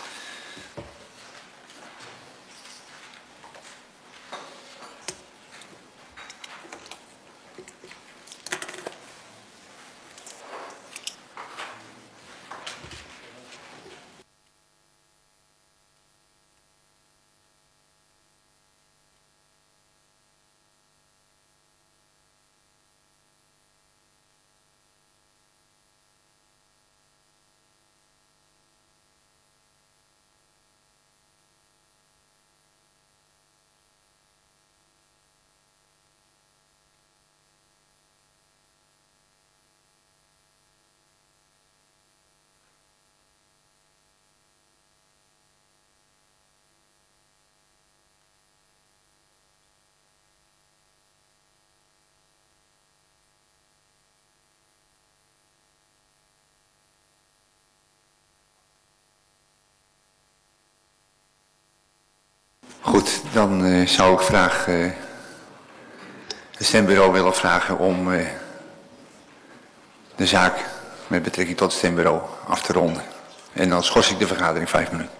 Goed, dan uh, zou ik graag uh, het stembureau willen vragen om uh, de zaak met betrekking tot het stembureau af te ronden. En dan schors ik de vergadering vijf minuten.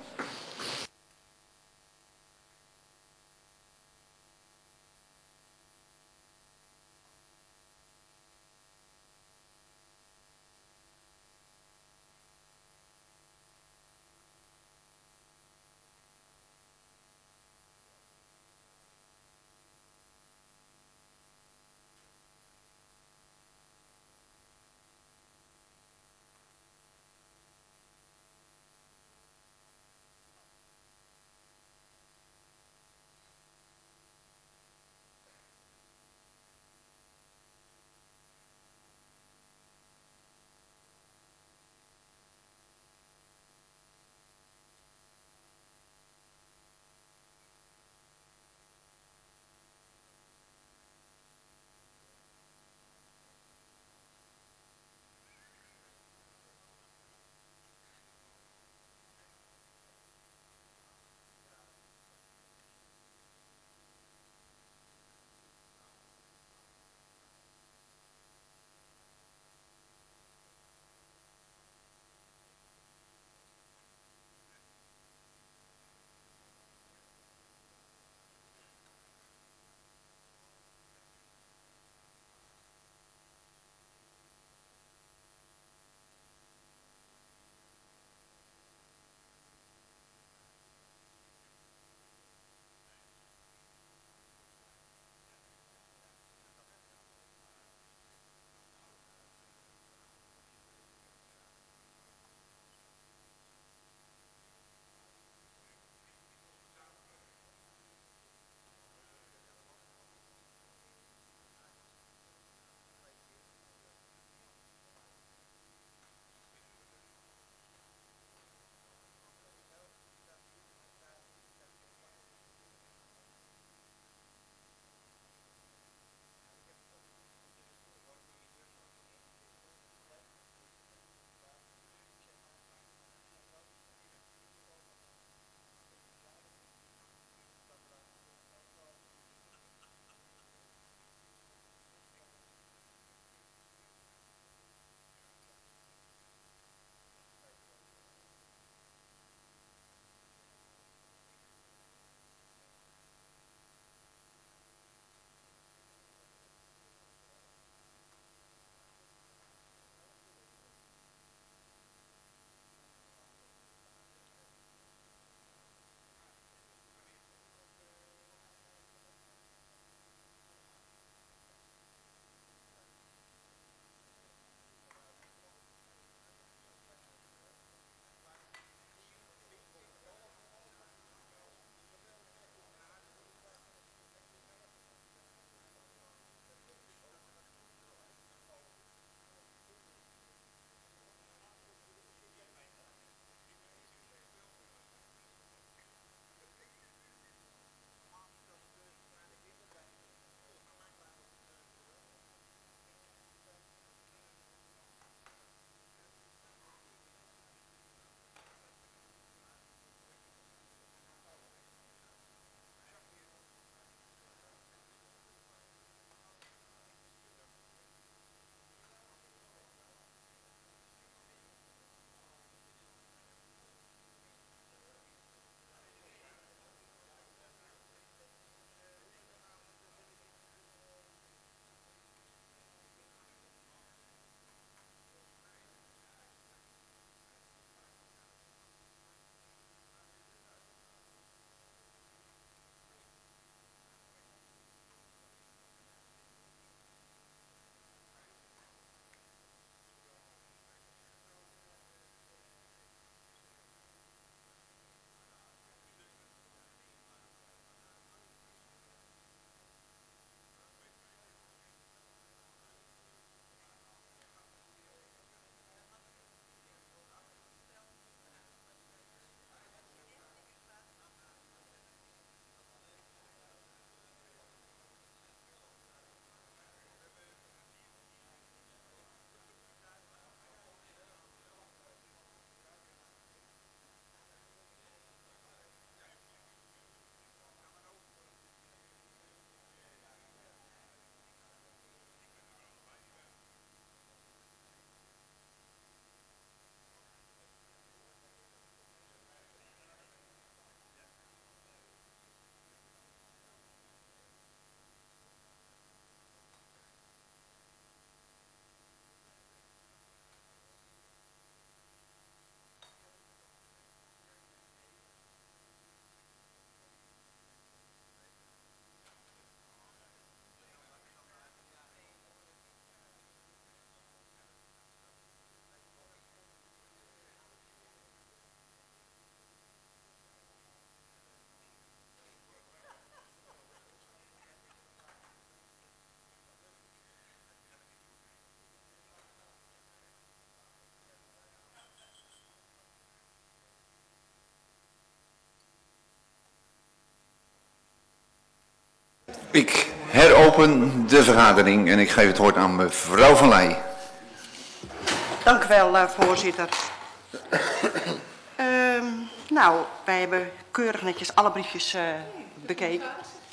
Ik heropen de vergadering en ik geef het woord aan mevrouw Van Leijen. Dank u wel, uh, voorzitter. uh, nou, wij hebben keurig netjes alle briefjes uh, bekeken.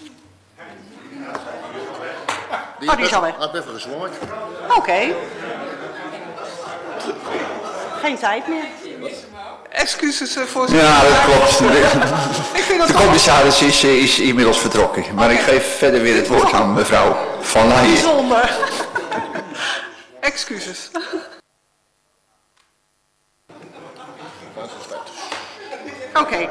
Die oh, die is alweer. Had even gezwommen. Oké. Okay. Geen tijd meer. Excuses, uh, voorzitter. Ja, dat klopt. Ik vind dat de commissaris is, is inmiddels vertrokken. Maar okay. Ik geef verder weer het woord aan mevrouw Van Leijen. Bijzonder. Excuses. Oké. Okay.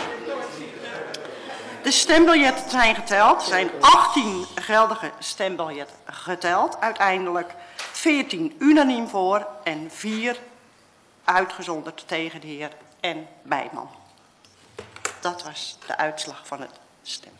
De stembiljetten zijn geteld. Er zijn achttien geldige stembiljetten geteld. Uiteindelijk veertien unaniem voor en vier uitgezonderd tegen de heer N. Bijman. Dat was de uitslag van het stemmen.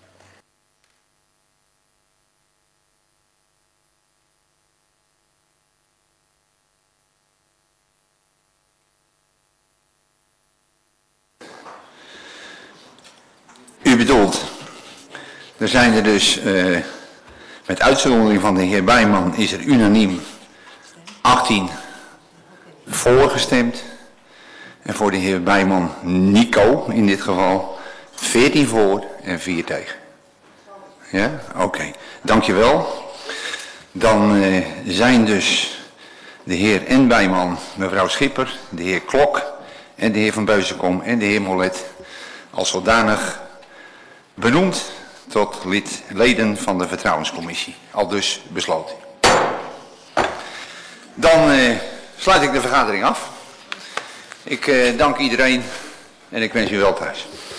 U bedoelt, er zijn er dus, uh, met uitzondering van de heer Bijman, is er unaniem achttien voorgestemd. En voor de heer Bijman Nico, in dit geval, veertien voor en vier tegen. Ja, oké. Okay. Dankjewel. Dan uh, zijn dus de heer N. Bijman, mevrouw Schipper, de heer Klok en de heer Van Beuzenkom en de heer Molet als zodanig benoemd tot lid, leden van de Vertrouwenscommissie. Al dus besloten. Dan uh, sluit ik de vergadering af. Ik uh, dank iedereen en ik wens u wel thuis.